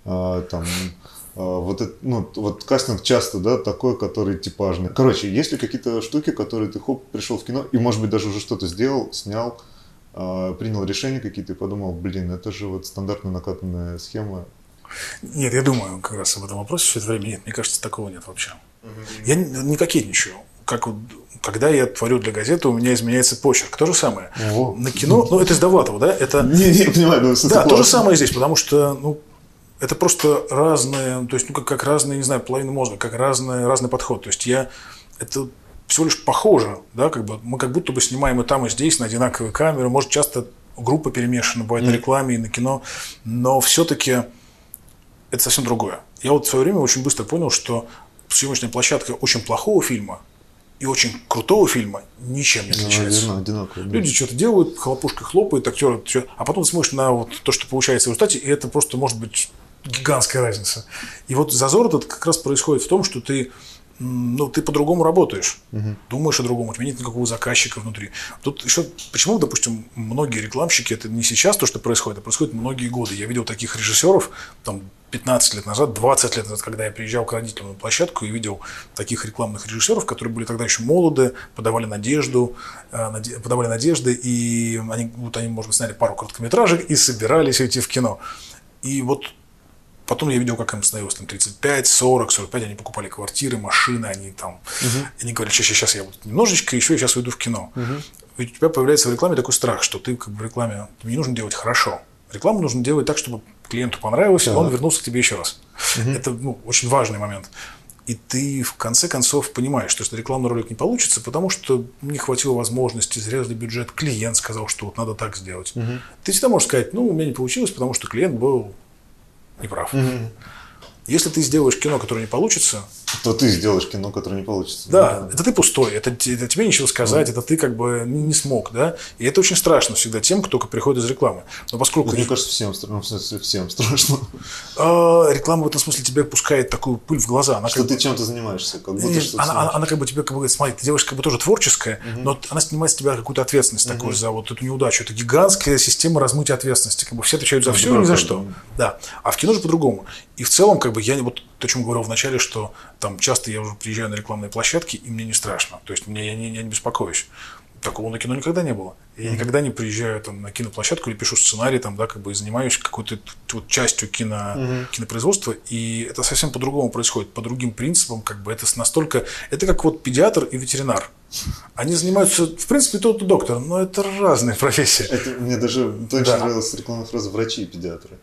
вот кастинг часто, да, такой, который типажный. Короче, есть ли какие-то штуки, которые ты пришел в кино и, может быть, даже уже что-то сделал, снял, принял решения какие-то и подумал, это же вот стандартная накатанная схема. Нет, я думаю как раз об этом вопросе все это время. Нет, мне кажется, такого нет вообще. Я не кокетничаю. как вот, когда я творю для газеты, у меня изменяется почерк. То же самое. Ого. На кино, ну, это из Довлатова, да? Это... Не понимаю, но да, то же самое здесь, потому что, ну, это просто разные, то есть, ну, как разные, не знаю, половины мозга, как разный подход. То есть, это всего лишь похоже, да, как бы мы как будто бы снимаем и там, и здесь на одинаковые камеры, может, часто группа перемешана, бывает на рекламе и на кино, но все-таки это совсем другое. Я вот в свое время очень быстро понял, что съемочная площадка очень плохого фильма и очень крутого фильма ничем не отличается. Одинаково, да. Люди что-то делают, хлопушкой хлопают, актеры, а потом смотришь на вот то, что получается в результате, и это просто может быть гигантская разница. И вот зазор этот как раз происходит в том, что ты по-другому работаешь, думаешь о-другому, у тебя нет никакого заказчика внутри. Тут еще, почему, допустим, многие рекламщики, это не сейчас то, что происходит, а происходит многие годы. Я видел таких режиссеров, там, 15 лет назад, 20 лет назад, когда я приезжал к родителям на площадку и видел таких рекламных режиссеров, которые были тогда еще молоды, подавали надежды, и они, может быть, сняли пару короткометражек и собирались уйти в кино. И вот потом я видел, как им становилось там 35, 40, 45, они покупали квартиры, машины, они там, они говорят, сейчас я вот немножечко, еще я сейчас уйду в кино. Ведь у тебя появляется в рекламе такой страх, что ты как бы в рекламе, тебе не нужно делать хорошо. Рекламу нужно делать так, чтобы клиенту понравилось, и он вернулся к тебе еще раз. Это очень важный момент. И ты в конце концов понимаешь, что если рекламный ролик не получится, потому что не хватило возможности, срезали бюджет, клиент сказал, что вот надо так сделать. Ты всегда можешь сказать, у меня не получилось, потому что клиент был неправ. Если ты сделаешь кино, которое не получится, то ты сделаешь кино, которое не получится. Да, это ты пустой, это тебе нечего сказать, это ты как бы не смог, да. И это очень страшно всегда тем, кто приходит из рекламы. Но поскольку... Мне кажется, всем страшно. Реклама в этом смысле тебе пускает такую пыль в глаза. Она что ты чем-то занимаешься, как будто она как бы тебе говорит, смотри, ты делаешь как бы тоже творческое, но она снимает с тебя какую-то ответственность такую за вот эту неудачу. Это гигантская система размытия ответственности. Как бы все отвечают за все и ни за что. Да. А в кино же по-другому. И в целом, как бы я вот то, о чем говорил вначале, что там часто я уже приезжаю на рекламные площадки, и мне не страшно. То есть я не беспокоюсь. Такого на кино никогда не было. Я никогда не приезжаю там, на киноплощадку или пишу сценарий, там, да, как бы занимаюсь какой-то вот частью кинопроизводства, и это совсем по-другому происходит, по другим принципам, как бы это настолько. Это как вот педиатр и ветеринар. Они занимаются, в принципе, тот и доктор, но это разные профессии. Мне даже очень нравилась рекламная фраза «врачи и педиатры».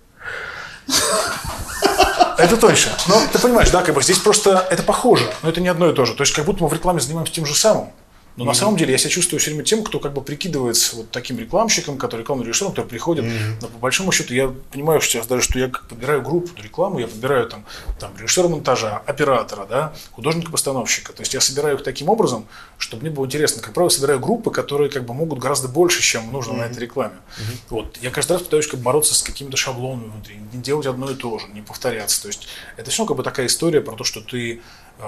Это точно. Но ты понимаешь, да, как бы здесь просто это похоже, но это не одно и то же. То есть, как будто мы в рекламе занимаемся тем же самым. Но на самом деле я себя чувствую все время тем, кто как бы прикидывается вот таким рекламщиком, рекламным режиссером, который приходит. Но по большому счету я понимаю сейчас даже, что я подбираю группу на рекламу, я подбираю там режиссера монтажа, оператора, да, художника-постановщика. То есть я собираю их таким образом, чтобы мне было интересно. Как правило, собираю группы, которые как бы могут гораздо больше, чем нужно на этой рекламе. Вот. Я каждый раз пытаюсь как бы бороться с какими-то шаблонами внутри, не делать одно и то же, не повторяться. То есть это все как бы такая история про то, что ты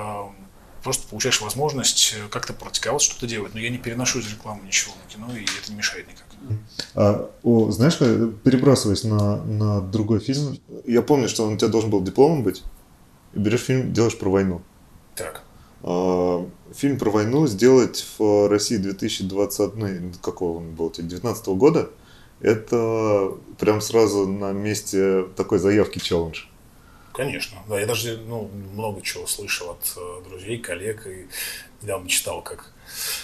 просто получаешь возможность как-то практиковаться, что-то делать. Но я не переношу из рекламы ничего на кино, и это не мешает никак. Знаешь, перебрасываясь на другой фильм, я помню, что он у тебя должен был дипломом быть, и берешь фильм, делаешь про войну. Так. Фильм про войну сделать в России 2020, какого он был, 2019 года, это прям сразу на месте такой заявки челлендж. Конечно, да, я даже много чего слышал от друзей, коллег, и недавно читал, как...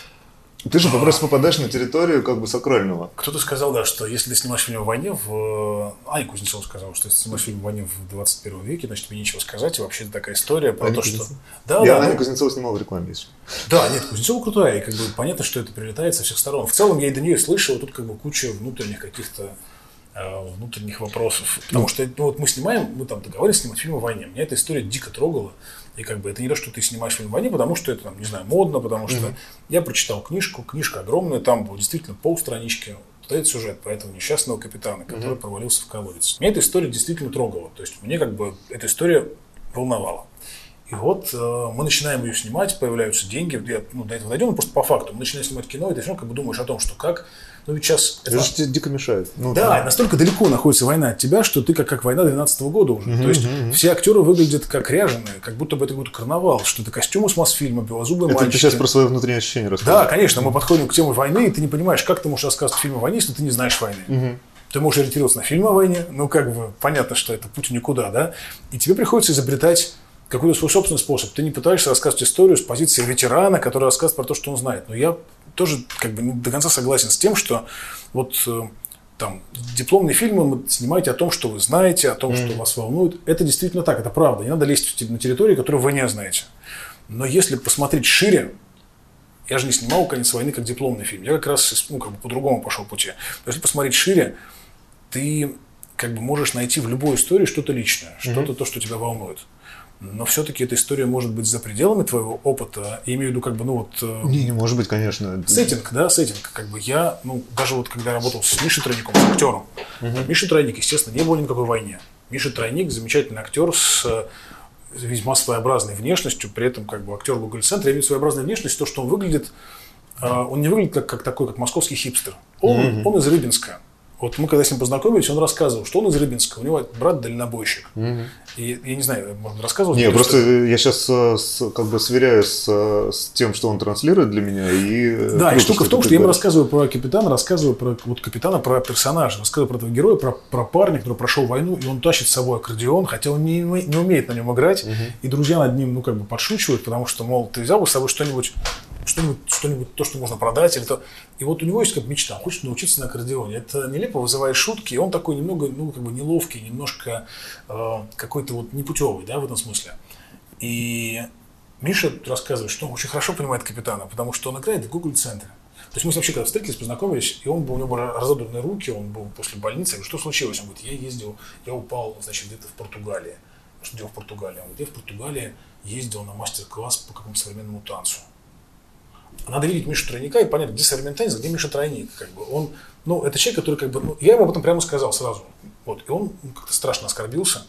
Ты же просто попадаешь на территорию как бы сакрального. Кто-то сказал, да, что если ты снимаешь фильм о войне Аня Кузнецова сказала, что если ты снимаешь фильм о войне в 21 веке, значит, тебе нечего сказать, и вообще это такая история про то, что... Аня Кузнецова снимала в рекламе, если. Да, нет, Кузнецова крутая, и как бы понятно, что это прилетает со всех сторон. В целом я и до нее слышал, тут как бы куча внутренних каких-то внутренних вопросов. Потому что вот мы снимаем, мы там договорились снимать фильм о войне. Меня эта история дико трогала. И как бы это не то, что ты снимаешь фильм о войне, потому что это, там, не знаю, модно, потому что я прочитал книжку, книжка огромная, там было действительно полстранички, стоит сюжет про этого несчастного капитана, который провалился в колодец. Меня эта история действительно трогала. То есть мне как бы эта история волновала. И вот мы начинаем ее снимать, появляются деньги, до этого дойдем, но просто по факту. Мы начинаем снимать кино, и ты все равно как бы думаешь о том, что как... ведь сейчас... Это же тебе дико мешает. Да, настолько далеко находится война от тебя, что ты как война 12-го года уже. То есть все актеры выглядят как ряженые, как будто бы это какой-то карнавал, что это костюмы с Мосфильма, белозубые мальчики. Это ты сейчас про свои внутренние ощущения рассказываешь. Да, конечно, мы подходим к теме войны, и ты не понимаешь, как ты можешь рассказывать фильм о войне, если ты не знаешь войны. Ты можешь ориентироваться на фильм о войне, как бы понятно, что это путь в никуда, да, и тебе приходится изобретать какой-то свой собственный способ. Ты не пытаешься рассказывать историю с позиции ветерана, который рассказывает про то, что он знает. Но я тоже как бы не до конца согласен с тем, что вот там дипломные фильмы вы снимаете о том, что вы знаете, о том, что вас волнует. Это действительно так, это правда. Не надо лезть на территории, которую вы не знаете. Но если посмотреть шире, я же не снимал «Конец войны» как дипломный фильм. Я как раз как бы по-другому пошел пути. Но если посмотреть шире, ты как бы можешь найти в любой истории что-то личное, что-то то, что тебя волнует. Но все-таки эта история может быть за пределами твоего опыта. Я имею в виду, как бы, Не может быть, конечно. Сеттинг, да, сеттинг. Как бы я, даже вот когда работал с Мишей Тройником, с актером. Миша Тройник, естественно, не был ни на какой войне. Миша Тройник замечательный актер с весьма своеобразной внешностью. При этом, как бы, актер в Google Центре имеет своеобразную внешность. То, что он выглядит, он не выглядит как такой, как московский хипстер. Он из Рыбинска. Вот мы когда с ним познакомились, он рассказывал, что он из Рыбинска, у него брат дальнобойщик. И я не знаю, может, рассказывал? Не, просто я сейчас как бы сверяюсь с тем, что он транслирует для меня. Да, и штука в том, что я ему рассказываю про капитана, рассказываю про капитана, про персонажа, рассказываю про этого героя, про парня, который прошел войну, и он тащит с собой аккордеон, хотя он не умеет на нем играть, и друзья над ним, как бы подшучивают, потому что, мол, ты взял бы с собой что-нибудь, то, что можно продать, или то. И вот у него есть как мечта, он хочет научиться на аккордеоне. Это нелепо вызывает шутки, и он такой немного, как бы неловкий, немножко какой-то вот непутевый, да, в этом смысле. И Миша рассказывает, что он очень хорошо понимает капитана, потому что он играет в Google Центре. То есть мы вообще когда встретились, познакомились, и у него были разодранные руки, он был после больницы. Я говорю, что случилось? Он говорит, я упал, значит, где-то в Португалии. Что делал в Португалии? Он говорит, я в Португалии ездил на мастер-класс по какому-то современному танцу. Надо видеть Мишу Тройника и понять, где современный танец, где Миша Тройник. Как бы. Он, это человек, который как бы, я ему об этом прямо сказал сразу. Вот, и он как-то страшно оскорбился.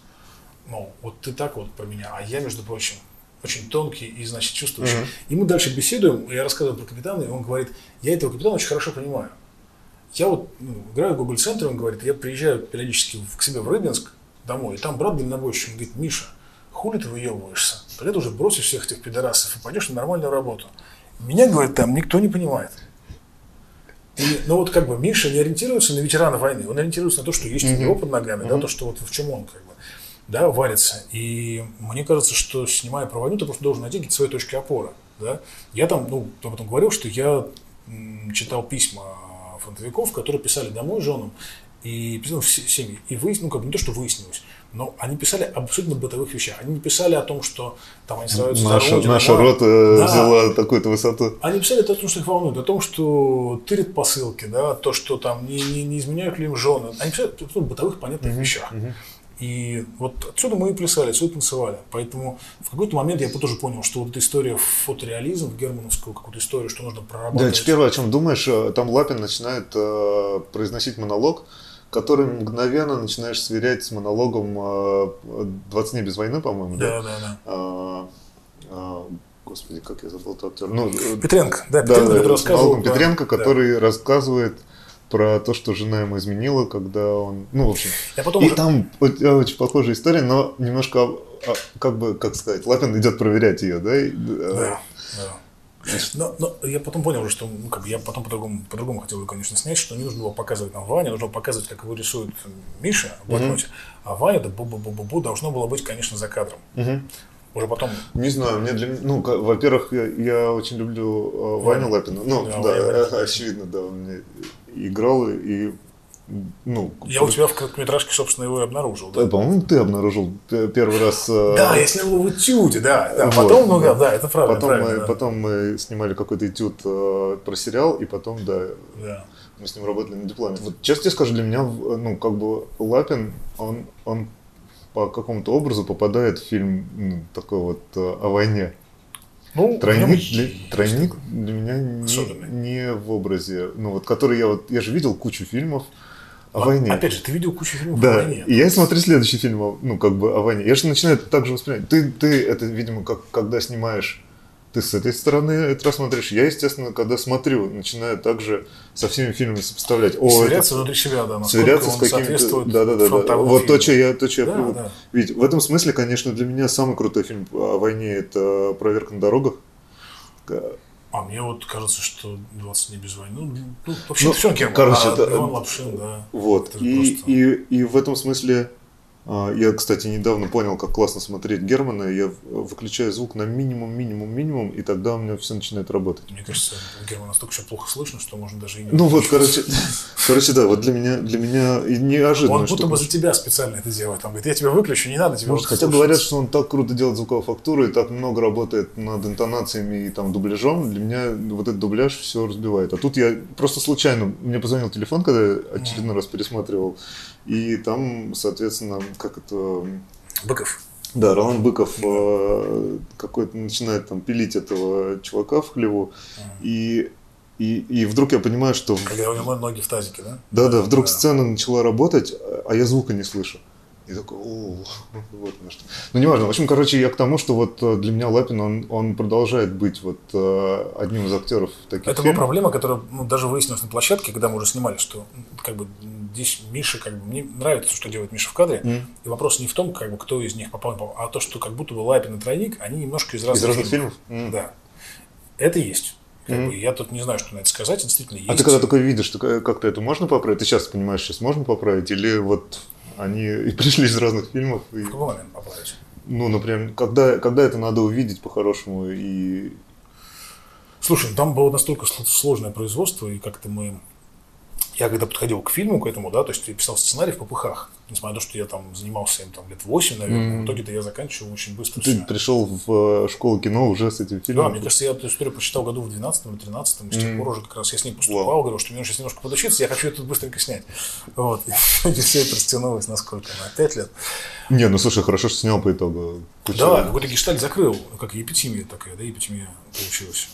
Вот ты так вот про меня, а я, между прочим, очень тонкий и, значит, чувствующий. И мы дальше беседуем, я рассказываю про капитана, и он говорит, я этого капитана очень хорошо понимаю. Я вот играю в Google Центре, он говорит, я приезжаю периодически к себе в Рыбинск домой, и там брат дальнобойщик, он говорит, Миша, хули ты выебываешься? Тогда ты уже бросишь всех этих пидорасов и пойдешь на нормальную работу. Меня, говорит, там никто не понимает. Вот как бы Миша не ориентируется на ветерана войны, он ориентируется на то, что есть у него под ногами, да, то, что вот в чем он как бы, да, варится. И мне кажется, что снимая про войну, ты просто должен найти какие-то свои точки опоры. Да. Я там, об этом говорил, что я читал письма фронтовиков, которые писали домой женам и писали в семьи. И выяснилось, как бы не то, что выяснилось, но они писали об абсолютно бытовых вещах. Они не писали о том, что там они сражаются за родину. Наша рота взяла такую-то высоту. Они писали о том, что их волнует, о том, что тырят посылки, да, то, что там не изменяют ли им жены. Они писали о бытовых, понятных вещах. И вот отсюда мы и плясали, отсюда и танцевали. Поэтому в какой-то момент я тоже понял, что вот эта история в фотореализм, в германовскую какую-то историю, что нужно прорабатывать. Да, это первое, о чем думаешь, там Лапин начинает произносить монолог, который мгновенно начинаешь сверять с монологом «20 дней без войны», по-моему, да? Господи, как я забыл этот актер. Петренко, который рассказывал. Петренко, который рассказывает про то, что жена ему изменила, когда он... в общем. Там очень похожая история, но немножко, как сказать, Лапин идет проверять ее, да? Но я потом понял, что я потом по-другому хотел ее, конечно, снять, что не нужно было показывать нам Ваню, нужно было показывать, как его рисует Миша в блокноте, а Ваня, да бу-бу-бу-бу-бу, должно было быть, конечно, за кадром. Уже потом... Не знаю, во-первых, я очень люблю Ваню Лапина. Очевидно, да, он мне играл и... Я у тебя в короткометражке, собственно, его и обнаружил. Да? По-моему, ты обнаружил первый раз... Да, я снял его в этюде, да. Потом, это правда. Потом мы снимали какой-то этюд про сериал, и потом, мы с ним работали на дипломе. Вот честно тебе скажу, для меня, Лапин, он по какому-то образу попадает в фильм такой вот о войне. Тройник для меня не в образе, который я же видел кучу фильмов о войне. Опять же, ты видел кучу фильмов о войне. И я смотрю следующий фильм, о войне. Я же начинаю так же воспринимать. Ты это, видимо, когда снимаешь, ты с этой стороны это рассмотришь. Я, естественно, когда смотрю, начинаю также со всеми фильмами сопоставлять. Сверяться внутри себя, да, сверяться с какими-то... Вот то, что я привык. Ведь в этом смысле, конечно, для меня самый крутой фильм о войне — это «Проверка на дорогах». А мне вот кажется, что 20 дней без войны, вообще все Герман, Иван Лапшин, да. Вот, и в этом смысле Я, кстати, недавно понял, как классно смотреть Германа. Я выключаю звук на минимум, и тогда у меня все начинает работать. Мне кажется, Германа настолько все плохо слышно, что можно даже и не... Ну вот, короче, да, вот для меня неожиданно. Он будто бы за тебя специально это делает. Он говорит, я тебя выключу, не надо тебя Может, хотя говорят, что он так круто делает звуковую фактуру и так много работает над интонациями и там дубляжом. Для меня вот этот дубляж все разбивает. А тут я просто случайно, мне позвонил телефон, когда я очередной раз пересматривал, и там, соответственно, Быков. Да, Ролан Быков какой-то начинает там пилить этого чувака в хлеву, и вдруг я понимаю, что... Когда у него ноги в тазике, да? Да, вдруг сцена начала работать, а я звука не слышу. И такой, вот на что. Ну, неважно. В общем, короче, я к тому, что вот для меня Лапин, он продолжает быть вот одним из актеров таких Это фильмов. была проблема, которая даже выяснилась на площадке, когда мы уже снимали, что как бы здесь Миша, как бы, мне нравится, что делает Миша в кадре, и вопрос не в том, как бы, кто из них попал, а то, что как будто бы Лапин и Тройник, они немножко из разных фильмов. Да. Это есть. Как бы, я тут не знаю, что на это сказать, действительно есть. А ты когда такое видишь, что как-то это можно поправить? Ты сейчас понимаешь, сейчас можно поправить? Или вот они и пришли из разных фильмов? В какой момент поправить? Ну, например, когда это надо увидеть по-хорошему и... Слушай, там было настолько сложное производство, и как-то я когда подходил к фильму, к этому, да, то есть я писал сценарий в попыхах, несмотря на то, что я там занимался им там лет 8, наверное, в итоге-то я заканчивал очень быстро. Ты пришел в школу кино уже с этим фильмом? Да, мне кажется, я эту историю прочитал году в 12-м или 13-м, и с тех пор уже как раз я с ней поступал, говорил, что мне нужно сейчас немножко подучиться, я хочу это быстренько снять. Вот, и все это растянулось на сколько? На 5 лет. Не, ну слушай, хорошо, что снял по итогу. Да, какой-то гештальт закрыл, как эпитимия такая, да, эпитимия получилась.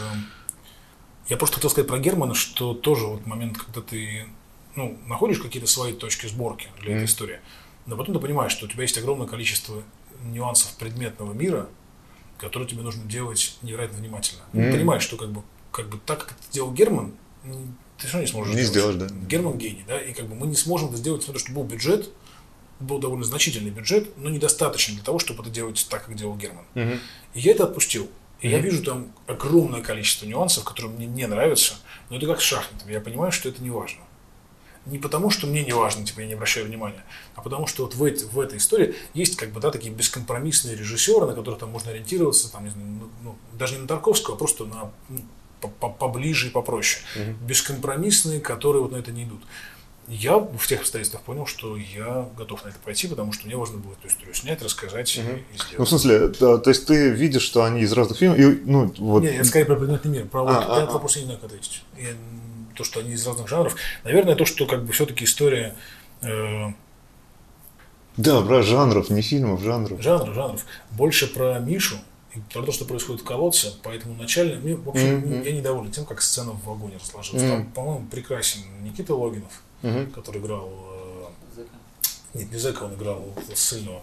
Я просто хотел сказать про Германа, что тоже вот момент, когда ты находишь какие-то свои точки сборки для этой истории, но потом ты понимаешь, что у тебя есть огромное количество нюансов предметного мира, которые тебе нужно делать невероятно внимательно. Ты понимаешь, что как бы так, как это делал Герман, ты все равно не сможешь не сделать. Сделаешь, да. Герман гений, да, и как бы мы не сможем это сделать, потому что был бюджет, был довольно значительный бюджет, но недостаточный для того, чтобы это делать так, как делал Герман. И я это отпустил. И я вижу там огромное количество нюансов, которые мне не нравятся, но это как с шахматами. Я понимаю, что это не важно. Не потому, что мне не важно, типа я не обращаю внимания, а потому, что вот в этой истории есть как бы, да, такие бескомпромиссные режиссеры, на которых там можно ориентироваться, там, не знаю, даже не на Тарковского, а просто на поближе и попроще. Бескомпромиссные, которые вот на это не идут. Я в тех обстоятельствах понял, что я готов на это пойти, потому что мне важно было эту историю снять, рассказать и сделать. Ну, в смысле, да, то есть ты видишь, что они из разных фильмов, и, вот... Нет, я скорее про предметный мир. Про этот вопрос я не знаю, как ответить. То, что они из разных жанров. Наверное, то, что как бы все-таки история... Да, про жанров, не фильмов, жанров. Жанров. Больше про Мишу и про то, что происходит в колодце. Поэтому начально... в общем, я недоволен тем, как сцена в вагоне разложилась. Там, по-моему, прекрасен Никита Логинов, который играл... Нет, не Зэка, он играл сильного.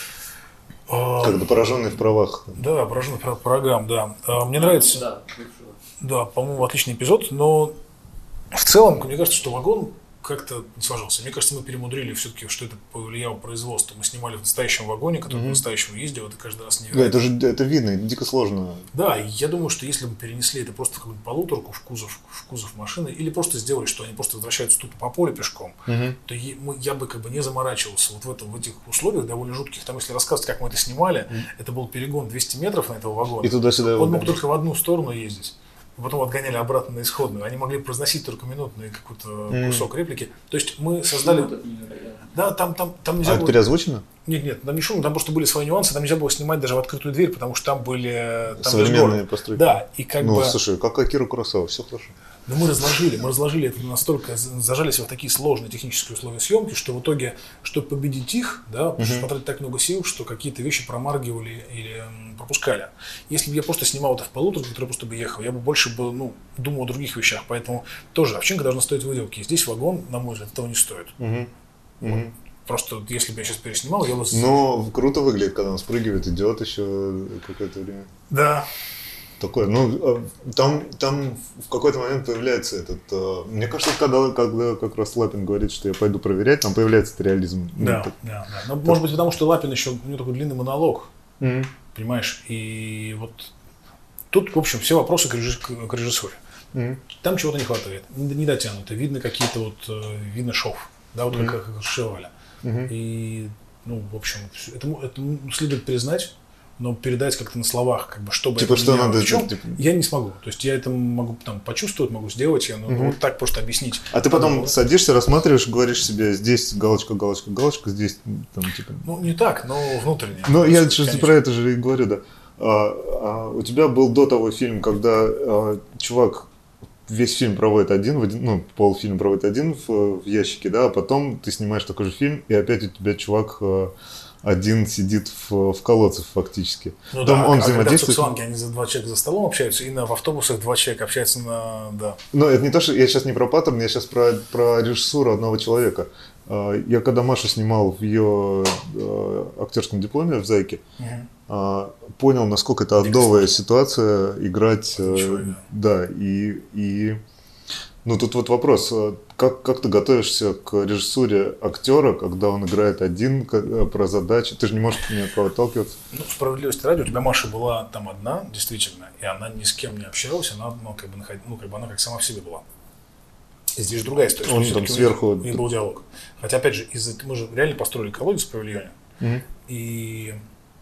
Когда пораженный в правах. Да, пораженный в программ, да. Мне нравится... Да, по-моему, отличный эпизод, но в целом, мне кажется, что вагон как-то не сложился. Мне кажется, мы перемудрили все-таки, что это повлияло производство. Мы снимали в настоящем вагоне, который по-настоящему ездил, это каждый раз невероятно. Да, это видно, дико сложно. Да, и я думаю, что если бы перенесли это просто в какую-то полуторку в кузов машины, или просто сделали, что они просто возвращаются тут по полю пешком, то я бы как бы не заморачивался вот в этих условиях довольно жутких. Там, если рассказывать, как мы это снимали, это был перегон 200 метров на этого вагона. И туда-сюда. Он мог только в одну сторону ездить. Потом отгоняли обратно на исходную. Они могли произносить только минутный какой-то кусок реплики. То есть мы создали... Да, там нельзя было... это переозвучено? Нет, там не шумно, там просто были свои нюансы, там нельзя было снимать даже в открытую дверь, потому что там были... Современные постройки. Да, и как бы... слушай, как Акира Куросава, все хорошо. Но мы разложили это настолько, зажались в такие сложные технические условия съемки, что в итоге, чтобы победить их, да, пришлось потратить так много сил, что какие-то вещи промаргивали или пропускали. Если бы я просто снимал это в полуторке, который просто бы ехал, я бы больше думал о других вещах. Поэтому тоже овчинка должна стоить выделки. Здесь вагон, на мой взгляд, этого не стоит. Вот. Просто если бы я сейчас переснимал, я бы... Но круто выглядит, когда он спрыгивает, идет еще какое-то время. Да. Такое, там в какой-то момент появляется этот... мне кажется, когда как раз Лапин говорит, что я пойду проверять, там появляется этот реализм. Да. Но, может быть, потому что Лапин еще, у него такой длинный монолог, понимаешь, и вот тут, в общем, все вопросы к режиссуре. Там чего-то не хватает, не дотянуто, видно какие-то видно шов, да, вот как Шеваля. И Ну, в общем, это следует признать, но передать как-то на словах, как бы, чтобы типа, что надо сделать, типа... я не смогу. То есть я это могу там почувствовать, могу сделать, но вот так просто объяснить. А ты потом садишься, рассматриваешь, говоришь себе, здесь галочка, галочка, галочка, здесь там типа... Ну, не так, но внутренне. Ну, я про это же и говорю, да. У тебя был до того фильм, когда чувак весь фильм проводит один, ну, полфильм проводит один в ящике, да, а потом ты снимаешь такой же фильм, и опять у тебя чувак один сидит в колодце фактически. Ну там да, он когда в взаимодействует. Цуксванге они за 2 человека за столом общаются, и в автобусах 2 человека общаются да. Но это не то, что я сейчас не про паттерн, я сейчас про режиссуру одного человека. Я когда Машу снимал в ее актерском дипломе в «Зайке», понял, насколько это адовая ситуация играть. Да, и ну тут вот вопрос, как ты готовишься к режиссуре актера, когда он играет один, про задачи, ты же не можешь ни от кого отталкиваться. Ну, справедливости ради, у тебя Маша была там одна, действительно, и она ни с кем не общалась, она, она как сама в себе была. И здесь же другая история. Он там сверху... И был диалог. Хотя, опять же, мы же реально построили колодец по влиянию, и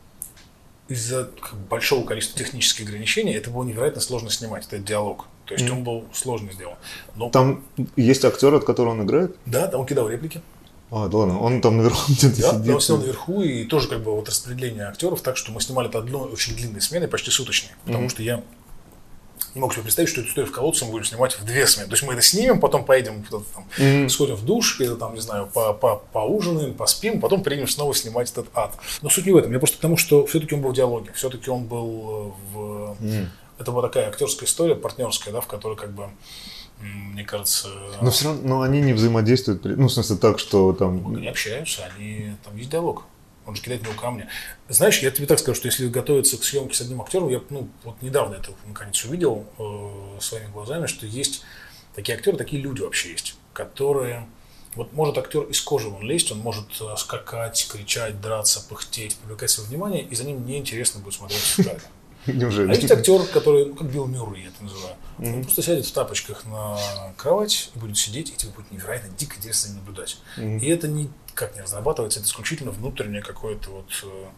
из-за большого количества технических ограничений это было невероятно сложно снимать, этот диалог. То есть он был сложно сделан. Но... Там есть актер, от которого он играет? Да, он кидал реплики. Да ладно, он там наверху где-то сидит. Да, он сидел наверху, и тоже как бы вот распределение актеров, так что мы снимали это одной очень длинной сменой, почти суточной, потому что я не мог себе представить, что эту историю в колодце мы будем снимать в 2 смены. То есть мы это снимем, потом поедем, сходим в душ, или там, не знаю, поужинаем, поспим, потом приедем снова снимать этот ад. Но суть не в этом. Я просто к тому, что все-таки он был в диалоге, все-таки он был в... Это была такая актерская история, партнерская, да, в которой как бы, мне кажется... Но все равно они не взаимодействуют, ну, в смысле так, что там... Они общаются, там есть диалог. Он же кидает в него камни. Знаешь, я тебе так скажу, что если готовиться к съемке с одним актером, я вот недавно это наконец увидел своими глазами, что есть такие актеры, такие люди вообще есть, которые... Вот может актер из кожи вон лезть, он может скакать, кричать, драться, пыхтеть, привлекать свое внимание, и за ним неинтересно будет смотреть в кадре. Неужели? А есть актер, который, как Билл Мюррей, я это называю, он просто сядет в тапочках на кровать и будет сидеть, и тебе будет невероятно дико интересно наблюдать. И это никак не разрабатывается, это исключительно внутреннее какое-то вот...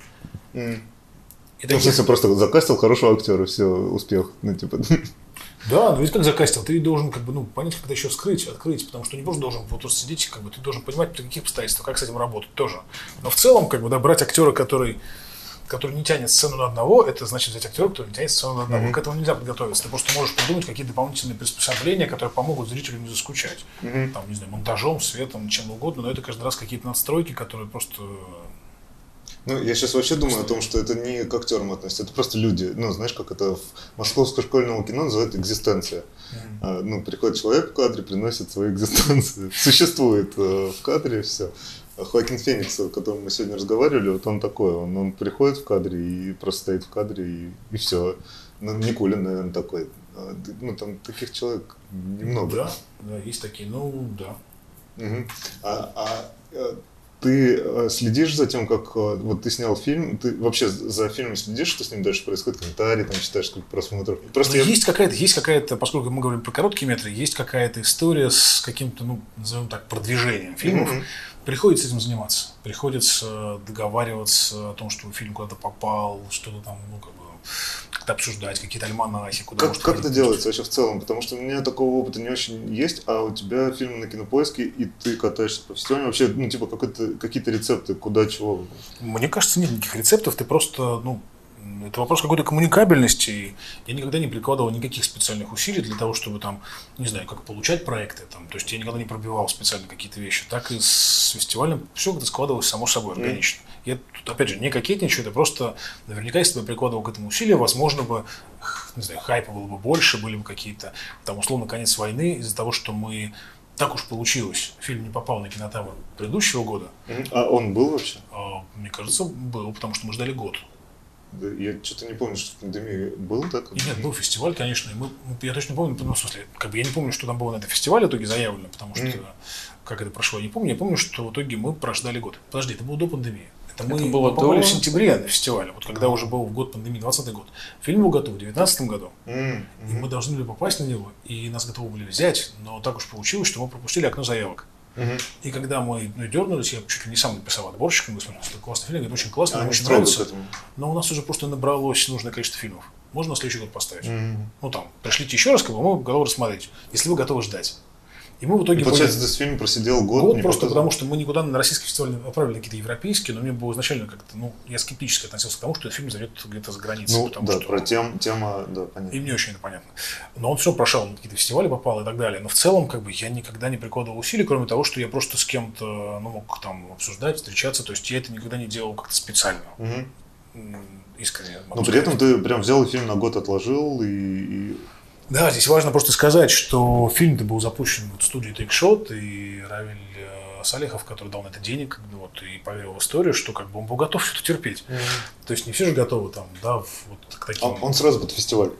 В смысле, просто закастил хорошего актера, все, успех, ну типа... Да, но ведь как закастил, ты должен как бы, понять, как это еще открыть, потому что не просто должен вот просто сидеть, как бы, ты должен понимать, при каких обстоятельствах, как с этим работать тоже. Но в целом, как бы, да, брать актера, который не тянет сцену на одного, это значит взять актера, который не тянет сцену на одного. К этому нельзя подготовиться. Ты просто можешь придумать какие-то дополнительные приспособления, которые помогут зрителю не заскучать. Там, не знаю, монтажом, светом, чем угодно, но это каждый раз какие-то надстройки, которые просто... Ну, я сейчас вообще думаю о том, что это не к актерам относится, это просто люди. Ну, знаешь, как это в московском школьном кино называют экзистенция. Ну, приходит человек в кадре, приносит свою экзистенцию. Существует в кадре, все. Хоакин Феникс, о котором мы сегодня разговаривали, вот он такой, он приходит в кадре и просто стоит в кадре, и все. Ну, Никулин, наверное, такой. Ну, там таких человек немного. Да, есть такие, да. Ты следишь за тем, как вот ты снял фильм, ты вообще за фильмом следишь, что с ним дальше происходит, комментарии, там читаешь, сколько просмотров? Просто есть какая-то, поскольку мы говорим про короткие метры, есть какая-то история с каким-то, назовем так, продвижением фильмов. Приходится этим заниматься, приходится договариваться о том, чтобы фильм куда-то попал, что-то там, как-то обсуждать, какие-то альманахи, куда может Как это делается вообще в целом? Потому что у меня такого опыта не очень есть, а у тебя фильмы на Кинопоиске, и ты катаешься по фестивалям. Вообще, какие-то рецепты, куда, чего? Мне кажется, нет никаких рецептов, ты просто, это вопрос какой-то коммуникабельности. Я никогда не прикладывал никаких специальных усилий для того, чтобы там, не знаю, как получать проекты. То есть я никогда не пробивал специально какие-то вещи. Так и с фестивалем все это складывалось само собой, органично. Я тут, опять же, не кокетничаю, это просто наверняка, если бы я прикладывал к этому усилия, возможно бы, не знаю, хайпа было бы больше, были бы какие-то, там, условно, конец войны, из-за того, что мы... Так уж получилось. Фильм не попал на кинотавр предыдущего года. А он был вообще? Мне кажется, был, потому что мы ждали год. Я что-то не помню, что в пандемии был так? Нет, был фестиваль, конечно. Я точно помню, в смысле, я не помню, что там было на этом фестивале в итоге заявлено, потому что как это прошло, я не помню. Я помню, что в итоге мы прождали год. Подожди, это было до пандемии. Мы попали в сентябре на фестивале, вот когда уже был год пандемии, 2020 год. Фильм был готов в 2019 году, и мы должны были попасть на него, и нас готовы были взять, но так уж получилось, что мы пропустили окно заявок. И когда мы дернулись, я чуть ли не сам написал отборщикам, говорю, смотрите, классный фильм, говорит, очень классно, Они очень строго нравится. к этому. Но у нас уже просто набралось нужное количество фильмов. Можно на следующий год поставить. Ну там, пришлите еще раз, мы готовы рассмотреть, если вы готовы ждать. И мы в итоге... Получается, этот фильм просидел год просто показал. Потому, что мы никуда на российский фестиваль отправили какие-то европейские, но мне было изначально как-то, я скептически относился к тому, что этот фильм зайдет где-то за границей. Да, что... про тема, да, понятно. И мне очень это понятно. Но он все прошел, на какие-то фестивали попал и так далее. Но в целом, я никогда не прикладывал усилий, кроме того, что я просто с кем-то, мог там обсуждать, встречаться. То есть я это никогда не делал как-то специально. Искренне. Но при этом ты прям взял фильм на год, отложил и... Да, здесь важно просто сказать, что фильм-то был запущен в студии Take-Shot, и Равиль Салехов, который дал на это денег, и поверил в историю, что он был готов что-то терпеть. То есть не все же готовы там, к таким... Он сразу под фестиваль.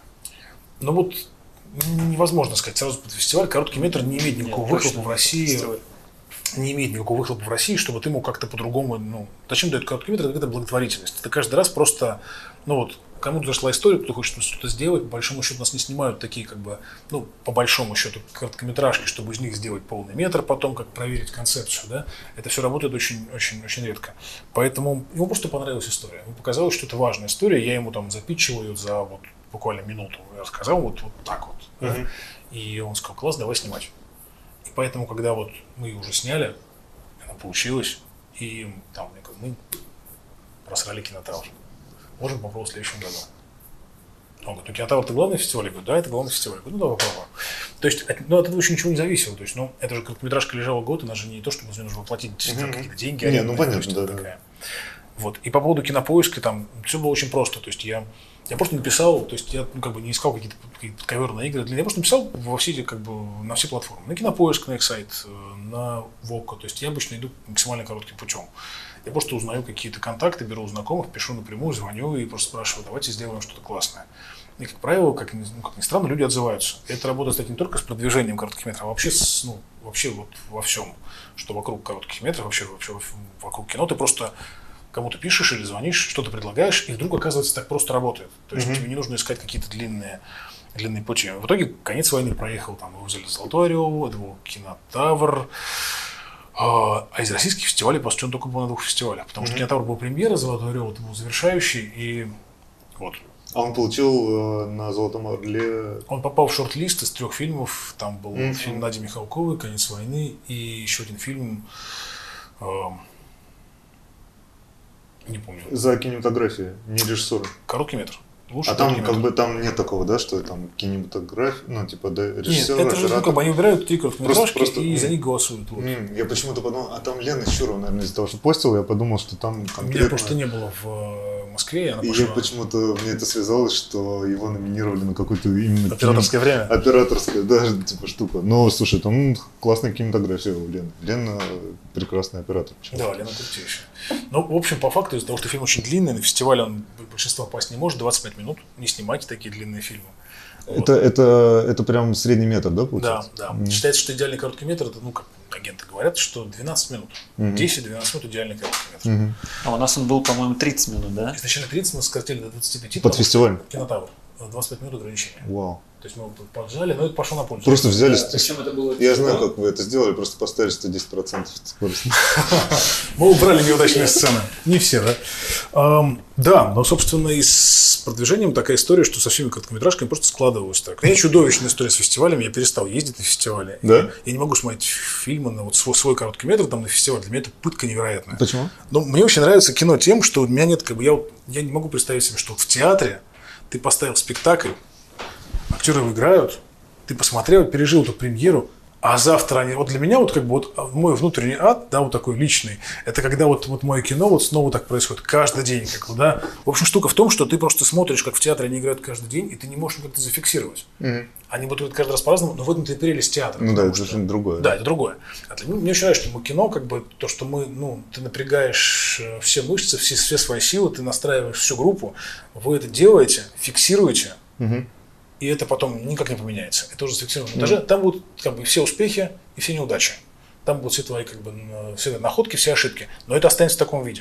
Невозможно сказать сразу под фестиваль. Короткий метр не имеет никакого выхлопа в России. Не имеет никакого выхлопа в России, чтобы ты мог как-то по-другому... Зачем дает короткий метр? Это благотворительность. Это каждый раз просто... кому-то зашла история, кто хочет что-то сделать, по большому счету нас не снимают такие, по большому счету, короткометражки, чтобы из них сделать полный метр, потом как проверить концепцию, да, это все работает очень редко. Поэтому ему просто понравилась история. Ему показалось, что это важная история, я ему там запитчил ее за буквально минуту, я рассказал вот так вот. Да? И он сказал, класс, давай снимать. И поэтому, когда мы уже сняли, она получилась, и там мы просрали кинотавр. Можем попробовать в следующем году. Он говорит, кинотавр это главный фестиваль? Я говорю, да, это главный фестиваль. Я говорю, давай попробуем. То есть, от этого еще ничего не зависело. То есть, это же короткометражка лежала год, она же не то, что мне нужно воплотить какие-то деньги. Понятно, да. И по поводу кинопоиска, там все было очень просто. То есть, я просто написал, то есть, я не искал какие-то подковерные игры. Я просто написал во все эти, на все платформы. На Кинопоиск, на Excite, на Вокко. То есть, я обычно иду максимально коротким путем. Я просто узнаю какие-то контакты, беру у знакомых, пишу напрямую, звоню и просто спрашиваю, давайте сделаем что-то классное. И, как правило, как ни странно, люди отзываются. Это работает, кстати, не только с продвижением коротких метров, а вообще, вообще во всем, что вокруг коротких метров, вообще вокруг кино. Ты просто кому-то пишешь или звонишь, что-то предлагаешь, и вдруг, оказывается, так просто работает. То есть тебе не нужно искать какие-то длинные пути. В итоге «Конец войны» проехал, мы взяли «Золотой орел», это был «Кинотавр». А из российских фестивалей, по сути, он только был на 2 фестивалях. Потому что «Кинотавр» был премьера, «Золотой орел» это был завершающий, и вот. А он получил на «Золотом орле»? Он попал в шорт-лист из 3 фильмов. Там был фильм Нади Михалковой «Конец войны» и еще один фильм, не помню. За кинематографию, не режиссера. Короткий метр. Лучше там там нет такого, да, что там кинематография, режиссер. Нет, это же они выбирают 3 короткометражки и за них голосуют. Я почему-то подумал, там Лена Щурова, наверное, из-за того, что постила, я подумал, что там конкретно... Меня просто не было в Москве, она пошла. И почему-то мне это связалось, что его номинировали на какое-то именно... Операторское время? Операторское, да, штука. Но, слушай, там классная кинематография у Лены. Лена прекрасный оператор. Да, Лена крутейшая. В общем, по факту, из-за того, что фильм очень длинный, на фестивале он большинство попасть не может, 25 минут, не снимайте такие длинные фильмы. Это прям средний метр, да, получается? Да. Считается, что идеальный короткий метр, это, как агенты говорят, что 12 минут. 10-12 минут идеальный короткий метр. А у нас он был, по-моему, 30 минут, да? Изначально 30, мы сократили до 25. Под фестиваль? Кинотавр. 25 минут ограничения. Вау. То есть мы поджали, но это пошло на пользу. Просто взяли... Причем это было... Я знаю, как вы это сделали, просто поставили 110% скорости. Мы убрали неудачные сцены. Не все, да? Да, но, собственно, и с продвижением такая история, что со всеми короткометражками просто складывалось так. У меня чудовищная история с фестивалями, я перестал ездить на фестивали. Да? Я не могу смотреть фильмы на свой короткий метр там на фестиваль. Для меня это пытка невероятная. Почему? Мне очень нравится кино тем, что у меня нет, я не могу представить себе, что в театре ты поставил спектакль, актеры играют, ты посмотрел, пережил эту премьеру, а завтра они... для меня мой внутренний ад, да, такой личный, это когда мое кино снова так происходит каждый день, да. В общем, штука в том, что ты просто смотришь, как в театре они играют каждый день, и ты не можешь как-то зафиксировать. Они будут каждый раз по-разному, но в этом-то и прелесть театра. Да, это совершенно другое. Да, это другое. Мне очень нравится, что кино, то, что ты напрягаешь все мышцы, все свои силы, ты настраиваешь всю группу, вы это делаете, фиксируете, и это потом никак не поменяется. Это уже зафиксировано на монтаже. Там будут все успехи и все неудачи. Там будут все твои все находки, все ошибки. Но это останется в таком виде.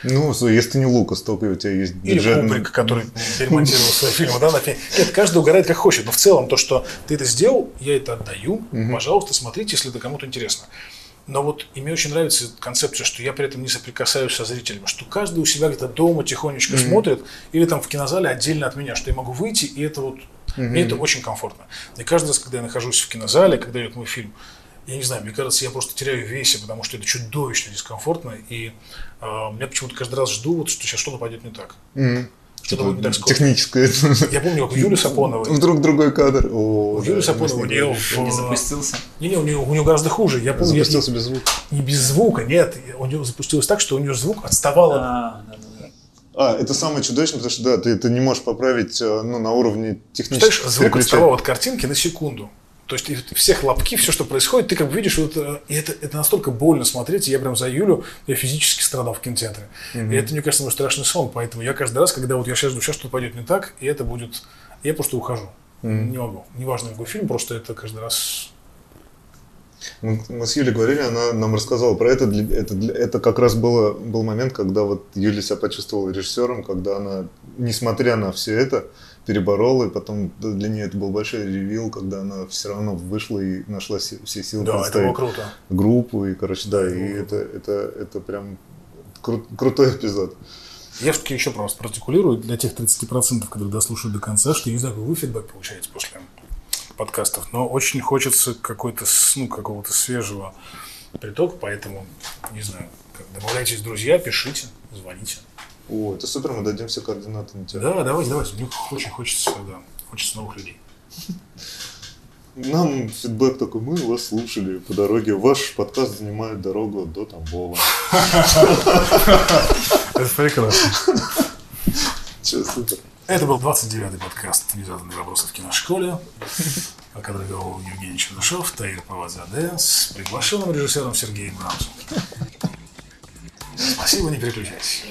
Ну, если ты не Лукас, только у тебя есть бюджет. Или Кубрик, который перемонтировал свои фильмы. Да, нет, каждый угорает как хочет. Но в целом то, что ты это сделал, я это отдаю. Пожалуйста, смотрите, если это кому-то интересно. Но вот и мне очень нравится концепция, что я при этом не соприкасаюсь со зрителями, что каждый у себя где-то дома тихонечко смотрит, или там в кинозале отдельно от меня, что я могу выйти, и это вот, мне это очень комфортно. И каждый раз, когда я нахожусь в кинозале, когда идет мой фильм, я не знаю, мне кажется, я просто теряю в весе, потому что это чудовищно дискомфортно, и я почему-то каждый раз жду, вот, что сейчас что-то пойдет не так. Что-то будет не так скоро. Техническое. Я помню, как у Юли Сапоновой. Вдруг другой кадр. У Юли Сапоновой у нее не запустился. Не, у нее гораздо хуже. Я помню, запустился без звука. Не без звука, нет. У нее запустилось так, что у нее звук отставал. Это самое чудовищное, потому что ты не можешь поправить на уровне технического. Знаешь, звук отставал от картинки на секунду. То есть все хлопки, все, что происходит, ты как бы видишь, и это настолько больно смотреть. И я прям за Юлю, я физически страдал в кинотеатре. И это, мне кажется, мой страшный сон. Поэтому я каждый раз, когда вот я сейчас что-то пойдет не так, и это будет... Я просто ухожу. Не могу. Неважно, какой фильм, просто это каждый раз... Мы с Юлей говорили, она нам рассказала про это. Это как раз был момент, когда вот Юля себя почувствовала режиссером, когда она, несмотря на все это, переборола, и потом для нее это был большой ревил, когда она все равно вышла и нашла все силы представить группу, и, короче, да, и это прям крутой эпизод. Я все-таки еще просто протикулирую для тех 30%, которые дослушают до конца, что я не знаю, какой вы фидбэк получаете после подкастов, но очень хочется какого-то свежего притока, поэтому, не знаю, добавляйтесь, друзья, пишите, звоните. О, это супер, мы дадим все координаты на тебя. Да, давайте, мне очень хочется новых людей. Нам фидбэк такой, мы вас слушали по дороге, ваш подкаст занимает дорогу до Тамбова. Это прекрасно. Че, супер. Это был 29-й подкаст «Незаданные вопросы в киношколе», который вел Евгений Чернышов, Таир Павлазаде с приглашенным режиссером Сергеем Браузом. Спасибо, не переключайтесь.